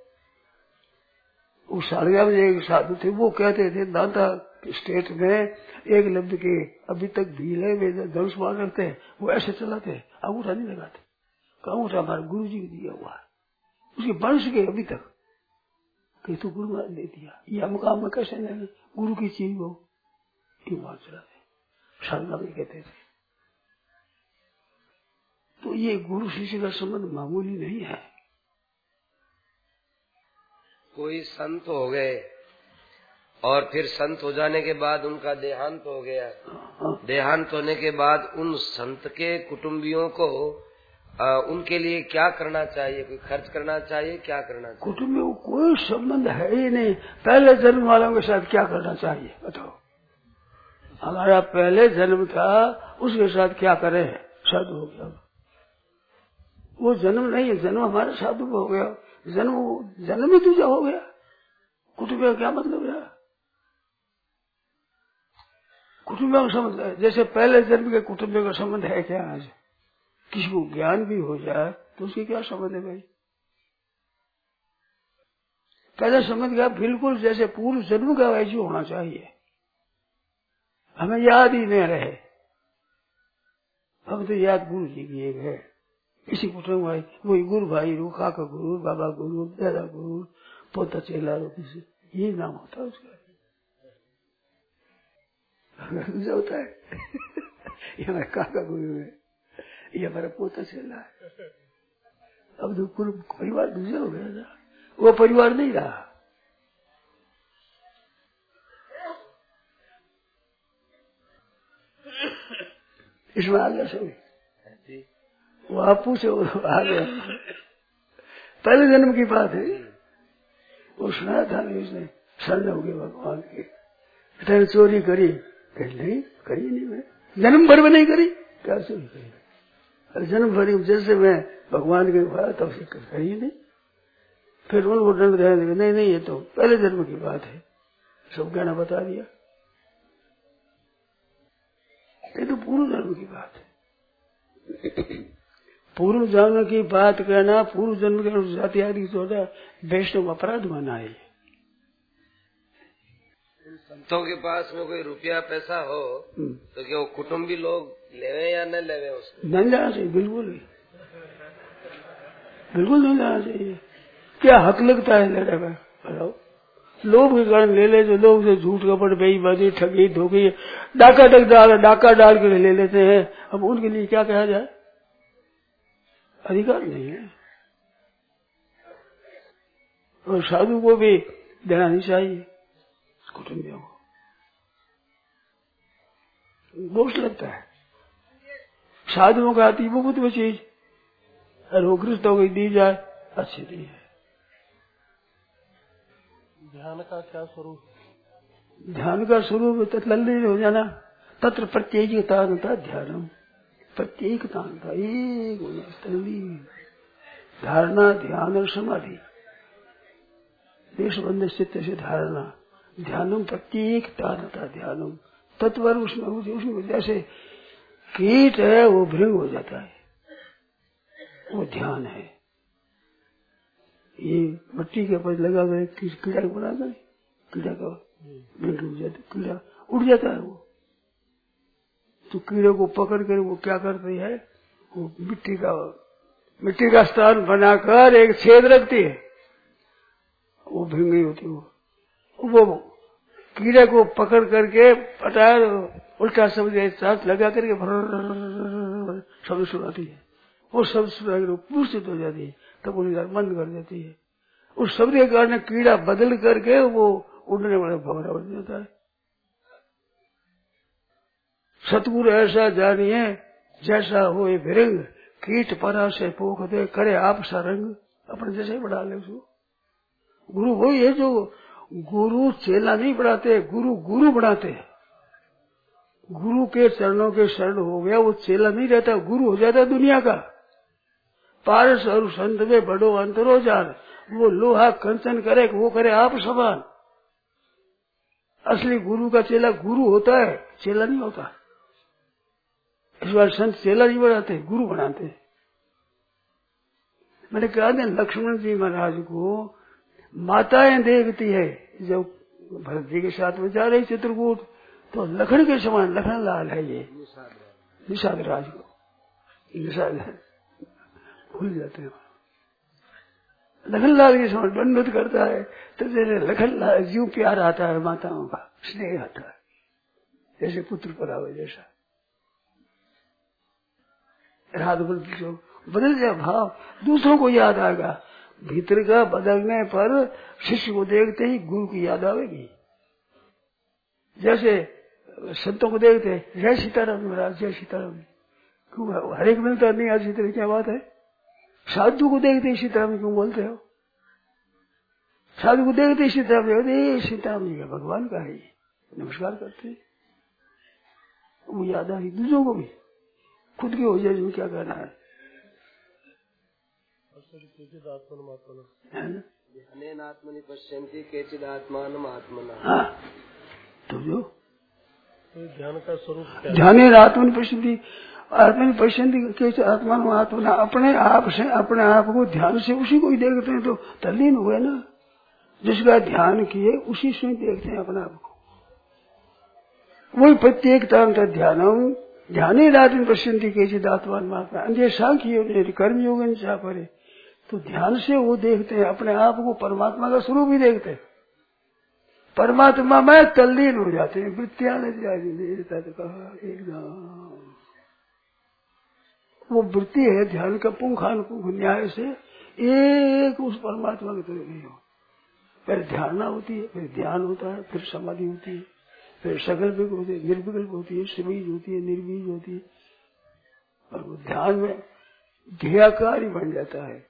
उस सालगा में एक साधु थे, वो कहते थे दादा स्टेट में एक लब्ध के अभी तक भीले में धनुष मार करते हैं, वो ऐसे चलाते हैं, अंगूठा नहीं लगाते। अंगूठा हमारे गुरु जी को दिया हुआ है, उसके वंश के अभी तक कि तो गुरु ने दे दिया, ये मुकाम में कैसे नहीं गुरु की चीज हो, ये बात चलाते सालगा में कहते थे। तो ये गुरु शिष्य का संबंध मामूली नहीं है। कोई संत हो गए और फिर संत हो जाने के बाद उनका देहांत हो गया, देहांत होने के बाद उन संत के कुटुंबियों को उनके लिए क्या करना चाहिए? कोई खर्च करना चाहिए? क्या करना चाहिए? कुटुंब में कोई संबंध है ही नहीं। पहले जन्म वालों के साथ क्या करना चाहिए बताओ? हमारा पहले जन्म था, उसके साथ क्या करें? साधु हो गया। वो जन्म नहीं है, जन्म हमारा साधु हो गया। जन्म ही दूजा हो गया। कुटुंब का क्या मतलब है? कुटुंब का संबंध है जैसे पहले जन्म के कुटुंब का संबंध है क्या? आज किसी को ज्ञान भी हो जाए तो उसकी क्या संबंध है भाई? पहले संबंध क्या? बिल्कुल जैसे पूर्व जन्म का वैसे होना चाहिए। हमें याद ही नहीं रहे। हम तो याद गुरु जी की एक है। इसी कुटुंब भाई वही गुरु भाई रू, काका गुरु, बाबा गुरु, दादा गुरु, पोता चेला रू, किसी यही नाम होता है उसका। जो होता है ये हमारा काका गुरु है, ये हमारा पोता चेला है। अब तो पूरा परिवार दूसरा हो गया था, वो परिवार नहीं रहा। इसमें आ गया सभी, वो आप पूछे आ गया। पहले जन्म की बात है, वो सुनाया था उसने, शरण हो गए भगवान के। तेरे चोरी करी? नहीं करी नहीं, मैं जन्म भर में नहीं करी। क्या चोरी करी? अरे जन्म भर जैसे मैं भगवान के पाया तब से करी नहीं। फिर उनको दंड दिया, नहीं ये तो पहले जन्म की बात है, सब कहना बता दिया। ये तो पूर्व जन्म की बात है। पूर्व जन्म की बात कहना, पूर्व जन्म के जाति आदि सोचा वैष्णव अपराध माना है। संतों के पास में कोई रुपया पैसा हो तो क्या वो कुटुंबी लोग लेवे या न लेवे? उसको नहीं जाना चाहिए, बिल्कुल नहीं जाना चाहिए। क्या हक लगता है लेने में? बताओ, लोभ के कारण ले ले, जो लोग से झूठ कपट बेईमानी ठगी धोखी डाका डाल के ले लेते हैं। अब उनके लिए क्या कहा जाए? अधिकार नहीं है। और साधु को भी देना नहीं चाहिए, कुटुंबियों को दोष लगता है। साधुओं का आती वो कुछ चीज और वो गृहस्थों को दी जाए अच्छी नहीं है। ध्यान का क्या स्वरूप? ध्यान का स्वरूप तत्लल्लीन हो जाना। तत्र प्रत्येकता ध्यानम, प्रत्येकता एक तल्लीन। धारणा ध्यान और समाधि, देशबंध चित्त से धारणा, ध्यानम प्रत्येकता ध्यानम। तत्वर उसमें जैसे कीट है वो भृंग हो जाता है, वो ध्यान है। ये मट्टी के ऊपर लगा हुआ कीड़ा बनाता है, कीड़ा का भृंग हो जाता है, कीड़ा उड़ जाता है। वो तो कीड़े को पकड़ कर वो क्या करती है, वो मिट्टी का स्थान बनाकर एक छेद रखती है, वो भृंगी होती है। वो कीड़े को पकड़ करके पटार उल्टा शब्द साथ लगा करके शब्द सुनाती है। वो शब्द सुना पूर्षित हो जाती है, तब वो बंद कर देती है। उस शब्द के कारण कीड़ा बदल करके वो उड़ने वाला भंवरा बन जाता है। सतगुरु ऐसा जानिए जैसा हो भृंग, कीट परा से पोख दे, करे आप सा रंग। अपने जैसे ही बढ़ा ले उसको। गुरु वही है जो गुरु चेला नहीं बढ़ाते, गुरु बढ़ाते हैं। गुरु के चरणों के शरण हो गया, वो चेला नहीं रहता, गुरु हो जाता दुनिया का। पारस और संत में बड़ो अंतरो जान, वो लोहा कंचन करे वो करे आप समान। असली गुरु का चेला गुरु होता है, चेला नहीं होता। इस बार संत चेला नहीं बनाते, गुरु बनाते। मैंने कहा था लक्ष्मण जी महाराज को माताएं देखती है, जब भरत जी के साथ में जा रही चित्रकूट, तो लखन के समान, लखन लाल है ये निषाद राज को, निषाद भूल जाते हैं। लखन लाल के समान दंडवत करता है, तो जैसे लखन लाल जीव प्यार आता है, माताओं का स्नेह आता है, जैसे पुत्र पर आवे जैसा। रात बदल जाए भाव, दूसरों को याद आएगा। भीतर का बदलने पर शिष्य को देखते ही गुरु की याद आवेगी। जैसे संतों को देखते जय सीताराम महाराज, जय सीताराम, क्यों हर एक मिलता नहीं आज सीताराम, क्या बात है? साधु को देखते सीताराम क्यों बोलते हो? साधु को देखते सीताराम, सीताराम जी का भगवान का है, नमस्कार करते। वो याद आ रही दूसरों को भी, खुद की हो जाए में क्या कहना है? आत्मनि पश्यन्ति केचिद आत्मानम आत्मना। हाँ, तो जो ध्यान का स्वरूप ध्यान आत्मनि पश्यन्ति, आत्मनि पश्यन्ति केचिद आत्मानम आत्मना, अपने आप से अपने आप को ध्यान से उसी को ही देखते हैं तो तल्लीन हुए ना। जिसका ध्यान किए उसी से देखते हैं अपने आप को। वही प्रत्येकता ध्यान ध्यान आत्मनि पश्यन्ति केचिद आत्मानम आत्मना, अन्य साखी कर्म योग चा परे, तो ध्यान से वो देखते हैं अपने आप को, परमात्मा का स्वरूप ही देखते हैं। परमात्मा में तल्लीन हो जाते हैं। वृत्तियां एकदम वो वृत्ति है ध्यान का पुंखानुपुंख न्याय से एक उस परमात्मा की तरफ नहीं हो। पहले धारणा होती है, फिर ध्यान होता है, फिर समाधि होती है, फिर सकल्पिक होती है, निर्विकल्प होती है, सबीज होती है, निर्बीज होती है, और वो ध्यान में ध्येयाकार ही बन जाता है।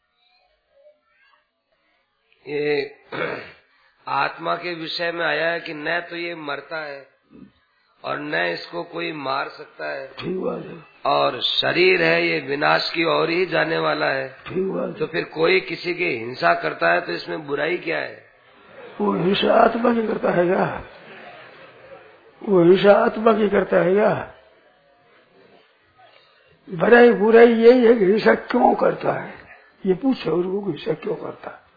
ये आत्मा के विषय में आया है कि न तो ये मरता है और न इसको कोई मार सकता है। ठीक बात है। और शरीर है ये विनाश की ओर ही जाने वाला है। ठीक बात। तो फिर कोई किसी की हिंसा करता है तो इसमें बुराई क्या है? वो हिंसा आत्मा की करता है क्या? वो हिंसा आत्मा की करता है क्या? बुराई बुराई यही है कि हिंसा क्यों करता है, ये पूछो उनको, हिंसा क्यों करता है?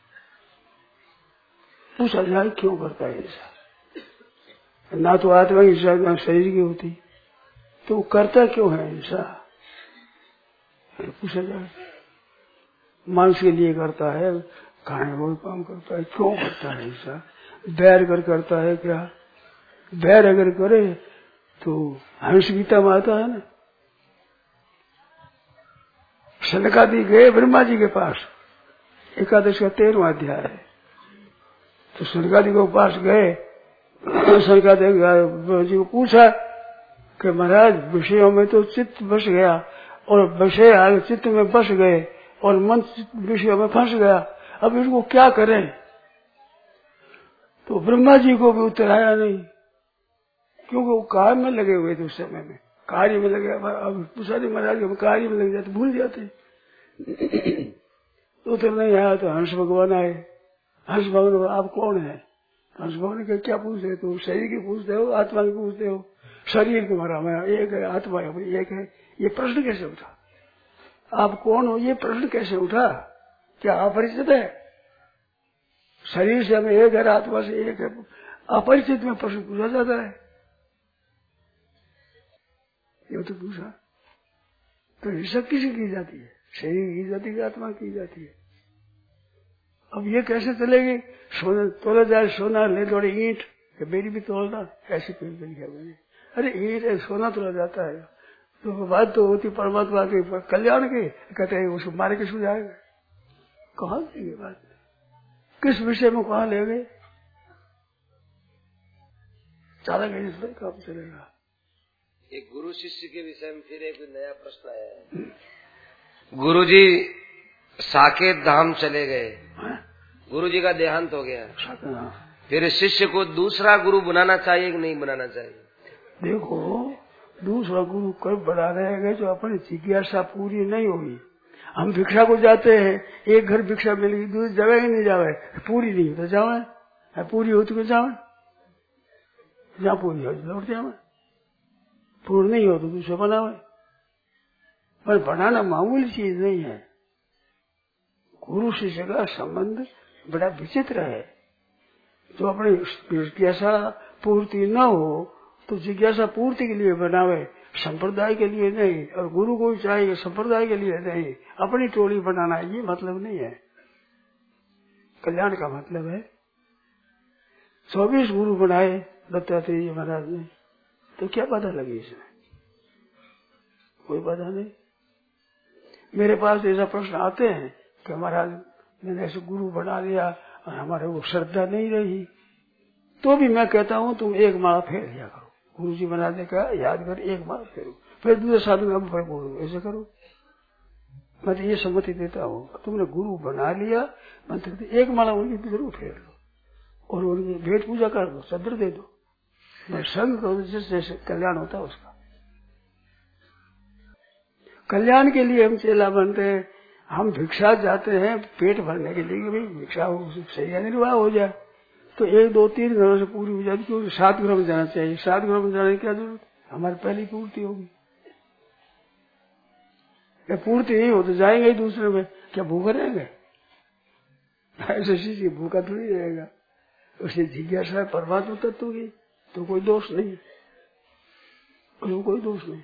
पूछा जाए क्यों करता है हिंसा? ना तो आत्मा की हिंसा ना शरीर की होती, तो करता क्यों है हिंसा? पूछा जाए। मांस के लिए करता है, खाने वो काम करता है, क्यों करता है हिंसा? बैर कर करता है क्या? बैर अगर करे तो हंस गीता में आता है ना, सनकादि गए ब्रह्मा जी के पास, एकादश का 13वां अध्याय है। तो सनकादि के पास गए, सनकादि जी को पूछा कि महाराज विषयों में तो चित्त बस गया और विषय आगे चित्त में बस गए और मन विषयों में फंस गया, अब इसको क्या करें? तो ब्रह्मा जी को भी उत्तर आया नहीं, क्योंकि वो कार्य में लगे हुए थे उस समय में, कार्य में लगे। अब पूछा नहीं महाराज, हम कार्य में लग जाते भूल जाते। उत्तर नहीं आया तो हंस भगवान आए। हंस भगवान आप कौन है? हंस भगवान के क्या पूछते हो? तो शरीर की पूछते हो, आत्मा की पूछते हो? शरीर तुम्हारा मैं एक है, आत्मा एक है, ये प्रश्न कैसे उठा? आप कौन हो ये प्रश्न कैसे उठा? क्या अपरिचित है? शरीर से हमें एक है, आत्मा से एक है, अपरिचित में प्रश्न पूछा जाता है? ये तो पूछा। तो हिंसा किसी की जाती है? शरीर की जाती है, आत्मा की जाती है। अब ये कैसे चलेगी? सोना तोला जाए, सोना ले थोड़ी ईंट, मेरी भी तोलना, ऐसी पेड़ मैंने। अरे ईंट सोना तोला जाता है, तो बात तो होती परमात्मा के कल्याण की। कहते हैं उसको मारे किसको जाएगा? कहाँ लेंगे बात? किस विषय में कहाँ ले गए? चाला गए इसमें काम चलेगा। एक गुरु शिष्य के विषय में फिर एक नया प्रश्न आया है। गुरु जी साकेत धाम चले गए, गुरु जी का देहांत हो गया, फिर शिष्य को दूसरा गुरु बनाना चाहिए कि नहीं बनाना चाहिए? देखो, दूसरा गुरु कब बना रहेगा जो अपनी जिज्ञासा पूरी नहीं होगी। हम भिक्षा को जाते हैं, एक घर भिक्षा मिलेगी, दूसरी जगह ही नहीं जावे, पूरी नहीं तो जावे, पूरी होती तो जावे, जहाँ पूरी हो लौट जावे, पूर्ण नहीं हो तो दूसरा बनावे। पर बनाना मामूली चीज नहीं है। गुरु शिष्य का संबंध बड़ा विचित्र है। जो अपनी जिज्ञासा पूर्ति न हो तो जिज्ञासा पूर्ति के लिए बनावे, संप्रदाय के लिए नहीं। और गुरु को चाहिए संप्रदाय के लिए नहीं, अपनी टोली बनाना, ये मतलब नहीं है। कल्याण का मतलब है 24 गुरु बनाए दत्तात्रेय महाराज ने, तो क्या बाधा लगी इसमें? कोई बाधा नहीं। मेरे पास ऐसा प्रश्न आते हैं कि महाराज मैंने ऐसे गुरु बना लिया और हमारे वो श्रद्धा नहीं रही, तो भी मैं कहता हूँ तुम एक माला फेर लिया करो। गुरु जी बनाने का याद कर एक माला फेरो, फिर दूसरे साधु में फिर बोलो ऐसे करो। मैं तो ये सम्मति देता हूँ, तुमने गुरु बना लिया, मंत्र एक माला उनकी जरूर फेर लो और उनकी भेंट पूजा कर दो, सदर दे दो, संग करो, जिससे कल्याण होता है उसका। कल्याण के लिए हम चेला बनते हैं, हम भिक्षा जाते हैं पेट भरने के लिए, भाई भिक्षा सही निर्वाह हो जाए, तो 1 2 3 घरों से पूरी हो जाती, क्योंकि 7 घरों में जाना चाहिए। 7 घरों में जाने की क्या जरूरत, हमारी पहली पूर्ति होगी। पूर्ति नहीं हो तो जाएंगे ही दूसरे में, क्या भूखा रहेंगे? ऐसे चीज भूखा थोड़ी रहेगा। उसे जिज्ञासा है परमात्मा तत्व की, तो कोई दोष नहीं, कोई दोष नहीं।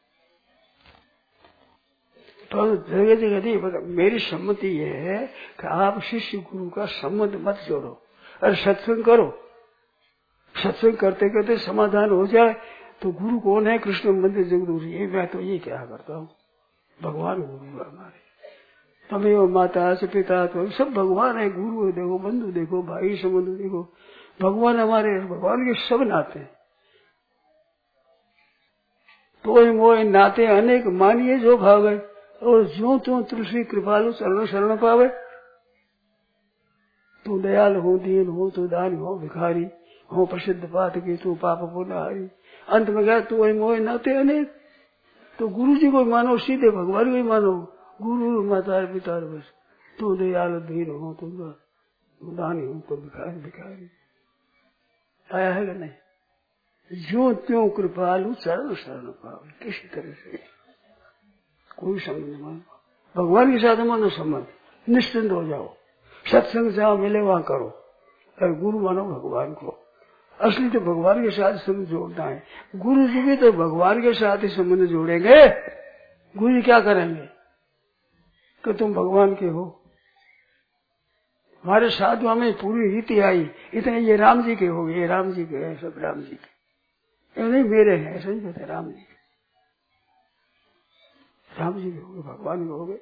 तो जगह जगह नहीं, मेरी सम्मति ये है कि आप शिष्य गुरु का संबंध मत जोड़ो, और सत्संग करो। सत्संग करते करते समाधान हो जाए तो गुरु कौन है, कृष्ण मंदिर जगदूर, ये मैं तो ये क्या करता हूँ, भगवान गुरु हमारे, तमें माता से पिता तो सब भगवान है। गुरु देखो, बंधु देखो, भाई संबंध देखो, भगवान हमारे, भगवान के सब नाते हैं। तो मोह नाते अनेक मानिए जो भावे, और जो त्यों तुलसी कृपालु शरण शरण पावे। तू दयाल हो, दीन हो, तू दानी हो, भिखारी हो, प्रसिद्ध पाठ की तू पाप पुनहारी। अंत में गया तू मोह नाते अनेक, तो गुरु जी को मानो, सीधे भगवान को ही मानो, गुरु माता पिता बस। तू दयाल दीन हो, तू दानी हो, तो भिखारी आया है कि नहीं? जो त्यों कृपालु चरण शरण पावे, किसी तरह से कोई संबंध मानो, भगवान के साथ मानो संबंध, निश्चिंत हो जाओ। सत्संग जहाँ मिले वहां करो, और गुरु मानो भगवान को। असली तो भगवान के साथ संबंध जोड़ना है। गुरु जी भी तो भगवान के साथ ही संबंध जोड़ेंगे। गुरु जी क्या करेंगे कि तुम भगवान के हो। हमारे साधुओं में पूरी रीति आई, इतने ये राम जी के हो गए, ये राम जी के हैं, सब राम जी के, नहीं मेरे हैं, ऐसा नहीं कहते, राम जी के, राम जी के हो गए, भगवान के हो गए।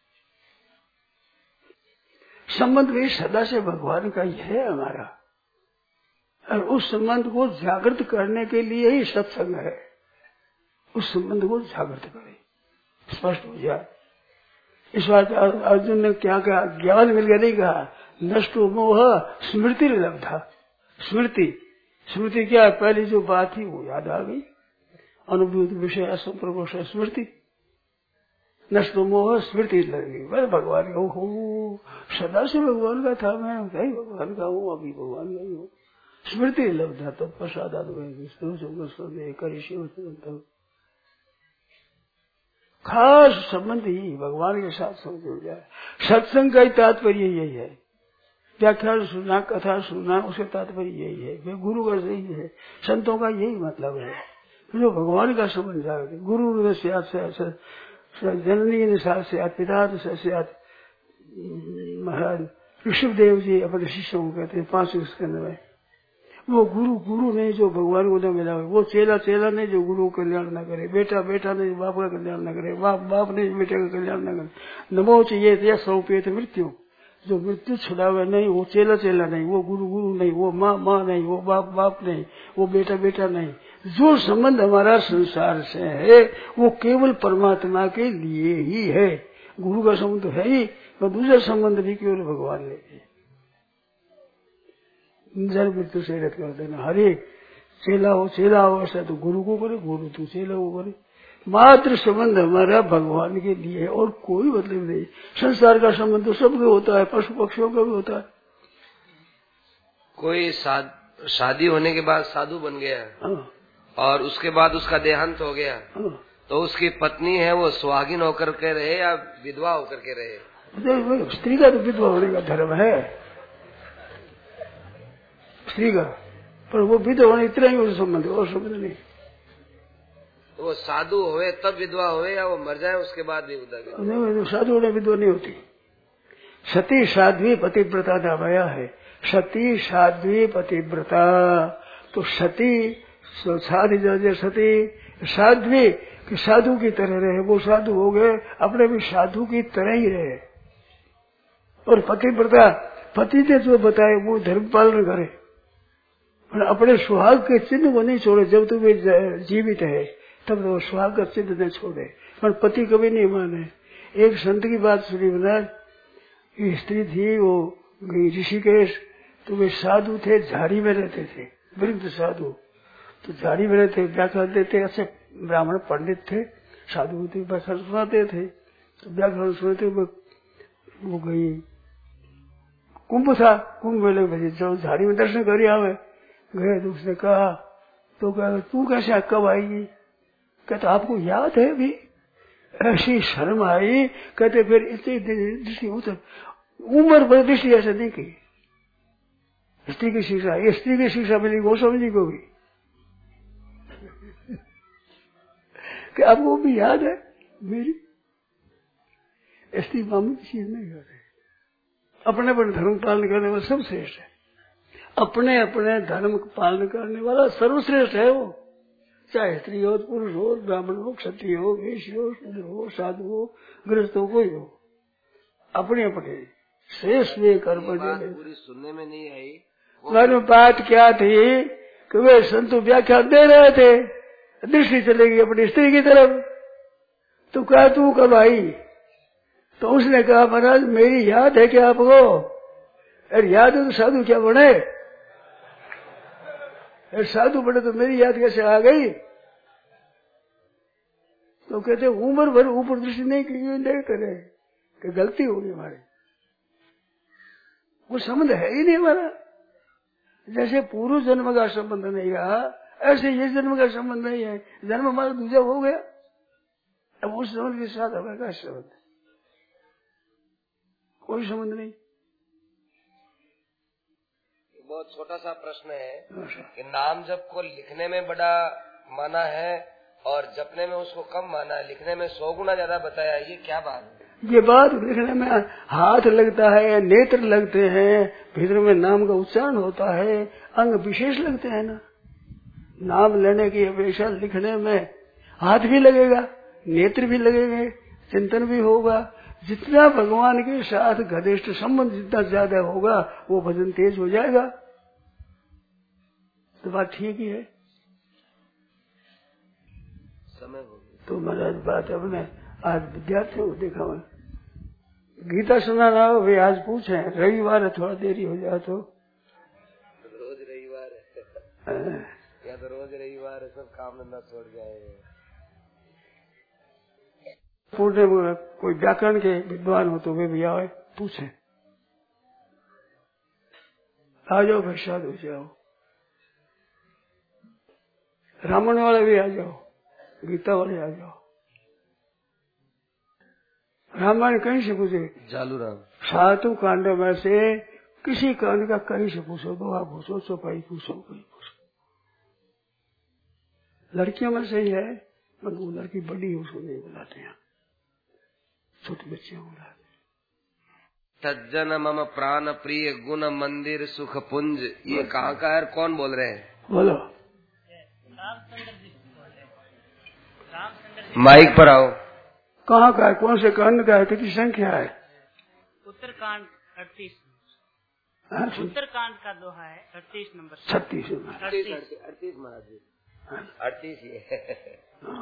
संबंध भी सदा से भगवान का ही है हमारा, और उस संबंध को जागृत करने के लिए ही सत्संग है। उस संबंध को जागृत करें, स्पष्ट हो जाए। इस बात अर्जुन ने क्या कहा, ज्ञान मिल गया, नहीं कहा नष्टो मोह स्मृति लब्धा। स्मृति, स्मृति क्या है, पहली जो बात थी वो याद आ गई, अनुभूत विषय असंप्रकोष स्मृति। नष्टो मोह स्मृति लगी, मैं भगवान का हूँ, सदा से भगवान का था, मैं कहीं भगवान का हूँ, अभी भगवान का ही हूँ। स्मृति लब्धा तब प्रसाद खास संबंध ही भगवान के साथ जुड़ जाए। सत्संग का ही तात्पर्य यही है, व्याख्यान सुनना, कथा सुनना, उसका तात्पर्य यही है, वे गुरु का यही है, संतों का यही मतलब है, जो भगवान का समझ जाए। गुरु जननी निषाद से पिता से महाराज ऋषभदेव जी अपने शिष्यों को कहते हैं 5 स्कंद में, वो गुरु नहीं जो भगवान को न मिला, वो चेला नहीं जो गुरु का कल्याण न करे, बेटा नहीं बाप का कल्याण न करे, बाप नहीं बेटे का कल्याण न करे। नमो चाहिए सौपेत मृत्यु, जो मृत्यु छुड़ावे नहीं, वो चेला नहीं, वो गुरु नहीं, वो माँ नहीं, वो बाप नहीं, वो बेटा नहीं। जो संबंध हमारा संसार से है वो केवल परमात्मा के लिए ही है। गुरु का संबंध है ही, तो दूसरा संबंध भी केवल भगवान लेते हैं। जन्म मृत्यु से रख कर देना, हरे चेला हो ऐसा तो गुरु को करे, गुरु तो चेला को करे। मात्र संबंध हमारा भगवान के लिए है और कोई मतलब नहीं। संसार का संबंध तो सबके होता है, पशु पक्षियों का भी होता है। कोई शादी होने के बाद साधु बन गया और उसके बाद उसका देहांत हो गया, तो उसकी पत्नी है वो सुहागिन होकर के रहे या विधवा होकर के रहे? स्त्री का तो विधवा होने का धर्म है स्त्री का, पर वो विधवा होने इतना ही उस संबंध, और संबंध नहीं। तो वो साधु हुए तब विधवा हुए या वो मर जाए उसके बाद भी विधवा? नहीं, साधु होने विधवा नहीं होती। सती साध्वी पतिव्रता नामाया है, सती साध्वी पतिव्रता। तो सती सती साध्वी कि साधु की तरह रहे, वो साधु हो गए, अपने भी साधु की तरह ही रहे। और पतिव्रता, पति ने जो बताए वो धर्म पालन करे, और अपने सुहाग के चिन्ह को नहीं छोड़े। जब तक वे जीवित है तब तो स्वागत सिद्ध न छोड़े, पर पति कभी नहीं माने। एक संत की बात सुनी महाराज, स्त्री थी, वो गई ऋषिकेश, तो वे साधु थे, झाड़ी में रहते थे, वृद्ध साधु, तो झाड़ी में रहते, व्याकरण देते, अच्छे ब्राह्मण पंडित थे, साधु थे, व्याकरण सुनाते थे, तो व्याकरण सुनते वो गई, कुंभ था, कुंभ मेले में चलो झाड़ी में दर्शन कर आवे, गए तो उसने कहा, तो कहा तू कैसे कब आएगी? कहते आपको याद है भी? ऐसी शर्म आई, कहते फिर इतनी दृष्टि उतर, उम्र भर दृष्टि ऐसे नहीं की। स्त्री की शिक्षा, ये स्त्री की शिक्षा मिली गोस्वामी को भी, कि आपको भी याद है मेरी स्त्री मामूली चीज नहीं कर रही। अपने अपने धर्म पालन करने वाला सब श्रेष्ठ है, अपने अपने धर्म पालन करने वाला सर्वश्रेष्ठ है वो, चाहे स्त्री हो, पुरुष हो, ब्राह्मण हो, क्षत्रिय हो, वैश्य हो, शूद्र हो, साधु हो, गृहस्थ हो, कोई हो, अपने अपने श्रेष्ठ में कर्म पूरी सुनने में नहीं आई। बात क्या थी कि वे संतु व्याख्या दे रहे थे, दृष्टि चलेगी अपनी स्त्री की तरफ, तो कहा तू कब आई? तो उसने कहा महाराज मेरी याद है क्या आपको? अरे याद है तो साधु क्या बने? अरे साधु बने तो मेरी याद कैसे आ गई? तो कहते उम्र भर ऊपर दृष्टि नहीं की, नहीं करे कि गलती होगी हमारी, वो संबंध है ही नहीं हमारा। जैसे पूर्व जन्म का संबंध नहीं रहा, ऐसे ये जन्म का संबंध नहीं है, जन्म हमारा दूसरा हो गया, अब उस संबंध के साथ हमारा संबंध, कोई संबंध नहीं। बहुत छोटा सा प्रश्न है कि नाम जप को लिखने में बड़ा माना है और जपने में उसको कम माना है, लिखने में 100 गुना ज्यादा बताया, ये क्या बात है? ये बात लिखने में हाथ लगता है, नेत्र लगते हैं, भीतर में नाम का उच्चारण होता है, अंग विशेष लगते हैं ना। नाम लेने की अपेक्षा लिखने में हाथ भी लगेगा, नेत्र भी लगेंगे, चिंतन भी होगा। जितना भगवान के साथ घनिष्ठ संबंध जितना ज्यादा होगा वो भजन तेज हो जाएगा। तो बात ठीक ही है। समय हो गया तो महाराज बात अपने आज विद्यार्थियों को देखा मैं गीता सुनाना हो, वे आज पूछे रविवार है, थोड़ा देरी हो जाए तो रोज रविवार है या तो रोज रविवार है, सब काम धंधा छोड़ जाए। पूछने में कोई व्याकरण के विद्वान हो तो वे भी आए पूछे, आ जाओ प्रसाद हो जाओ, रामायण वाले भी आ जाओ, गीता वाले आ जाओ। रामायण कहीं से पूछे, जालूराम 7 कांड में से किसी कांड का कहीं से पूछो, दोहा पूछो, चौपाई पूछो, कोई पूछो। लड़कियों में सही है, पर वो लड़की बड़ी है उसको नहीं बुलाते हैं, छोटे बच्चे बुलाते। सज्जन मम प्राण प्रिय गुण मंदिर सुख पुंज, ये कहाँ का है, कौन बोल रहे हैं? बोलो। माइक पर आओ। कहाँ का है, कौन से कांड का है, कितनी संख्या है? उत्तरकांड 38, उत्तरकांड का दोहा है 38 नंबर, 36 नंबर, 38 महाराज जी, 38 ये।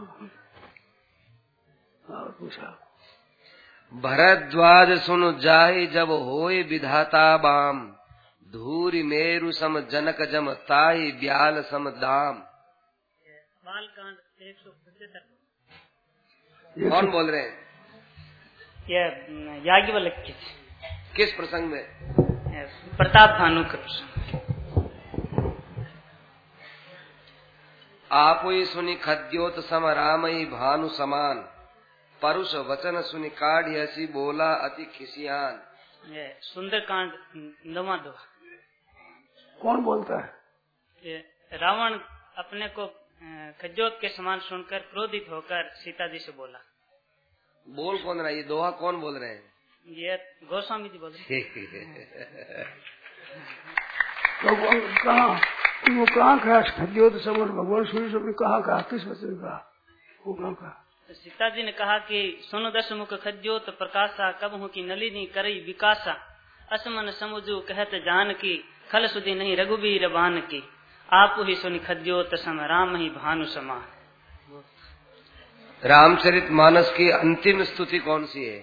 और पूछा भरद्वाज सुन जाहि जब होय विधाता बाम, धूरि मेरु सम जनक जम ताहि ब्याल सम दाम। बालकांड 175। कौन बोल रहे हैं? ये याज्ञवल्क्य। किस प्रसंग में? प्रताप भानु के प्रसंग। आपो सुनि खद्योत सम रामई भानु समान, परुष वचन सुनि काढ़ हसी बोला अति खिसियान। ये सुंदरकांड 9वां दोहा। कौन बोलता है? ये रावण अपने को खद्योत के समान सुनकर क्रोधित होकर सीता जी से बोला। बोल कौन रहा है? ये दोहा कौन बोल रहे हैं? ये गोस्वामी जी बोल रहे हैं। तो वो कहाँ कहा खद्योत समर भगवान सूर्य सबने कहाँ कहा, किस वचन कहा, वो कहाँ कहा? सीता जी ने कहा कि सुनो दशमुख खद्योत प्रकाशा, कब हूँ की नलिनी करई विकासा, असमन समुझू कहत जान की, खल सुधी नहीं रघुबीर बान की, आप ही सुनि खद्योत सम राम ही भानु समान। रामचरित मानस की अंतिम स्तुति कौन सी है?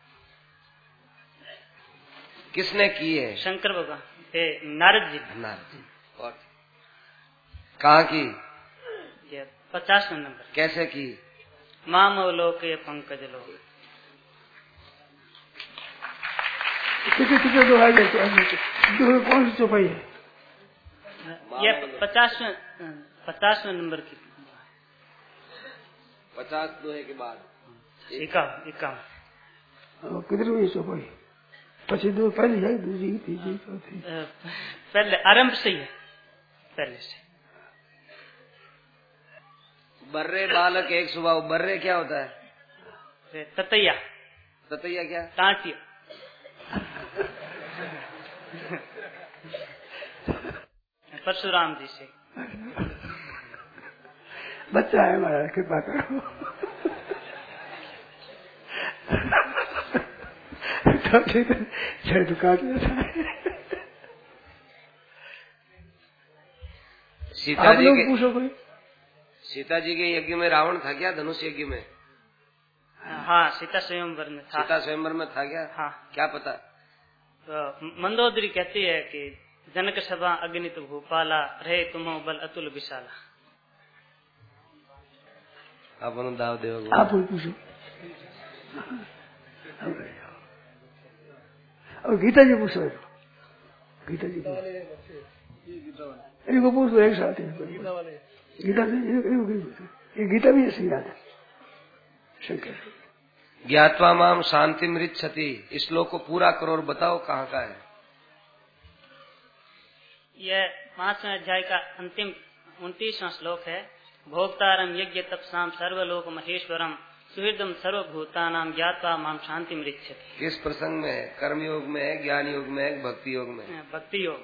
किसने की है? शंकर भगवान, नारद जी। नारद जी। और कहाँ की? 50वें नंबर। कैसे की? माम लोक पंकज लोक। कितने दो आगे कौन सी चौपाई है? ये 50वें नंबर की। 50 दोहे के बाद 51। कितनी चौपाई? पची दो पहले है, दूसरी तीसरी चौथी। पहले आरंभ से ही है, पहले से। बर्रे बालक एक सुबह। बर्रे क्या होता है? ततैया। ततैया क्या? टाटिया। परशुराम जी से। बच्चा है हमारा, कृपा करो। तो काट लेता है। सीता जी के, पूछो कोई। सीता जी के यज्ञ में रावण था क्या? धनुष यज्ञ में? हाँ, सीता स्वयंवर में था। सीता स्वयंवर में था क्या? हाँ। क्या पता? तो मंदोदरी कहती है कि जनक सभा अग्नित भूपाला, रहे तुम बल अतुल विशाला। आप दाव देव। आप पूछो। और गीता जी पूछो। गीता जी इनको पूछ लो एक साथ। गीता ये गीता भी ऐसी याद है। शंकर ज्ञात्वा माम शांति मृच्छति। इस श्लोक को पूरा करो और बताओ कहाँ का है? यह 5वें अध्याय का अंतिम 29वां श्लोक है। भोक्तारम यज्ञ तपसाम सर्वलोक महेश्वरम सुहृदम सर्वभूतानाम ज्ञात्वा माम शांति मृच्छति। किस प्रसंग में है? कर्म योग में है, ज्ञान योग में है, भक्ति योग में? भक्ति योग।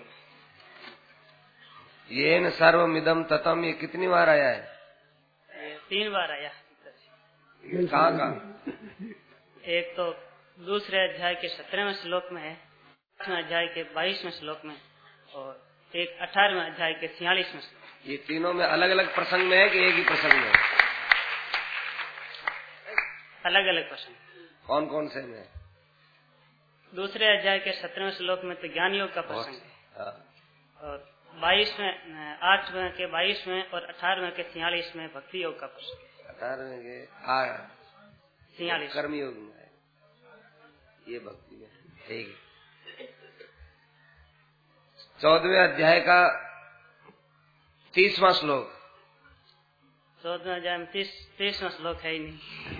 ये न सर्वमिदम ततम, ये कितनी बार आया है? 3 बार आया। कहाँ का? एक तो दूसरे अध्याय के 17वें श्लोक में है, 8वें अध्याय के 22वें श्लोक में, और एक 18वें अध्याय के 46वें श्लोक। ये तीनों में अलग अलग प्रसंग में है कि एक ही प्रसंग में? अलग अलग प्रसंग। कौन कौन से में? दूसरे अध्याय के 17वें श्लोक में तो ज्ञान योग का प्रसंग है, और 8वें के 22वें और 18वें के 46वें भक्ति योग का प्रसंग है। 18वें के 46 कर्म योग में है, ये भक्ति में। ठीक है। 14वें अध्याय का 30वां श्लोक। 14वें अध्याय में 30वां श्लोक है ही नहीं।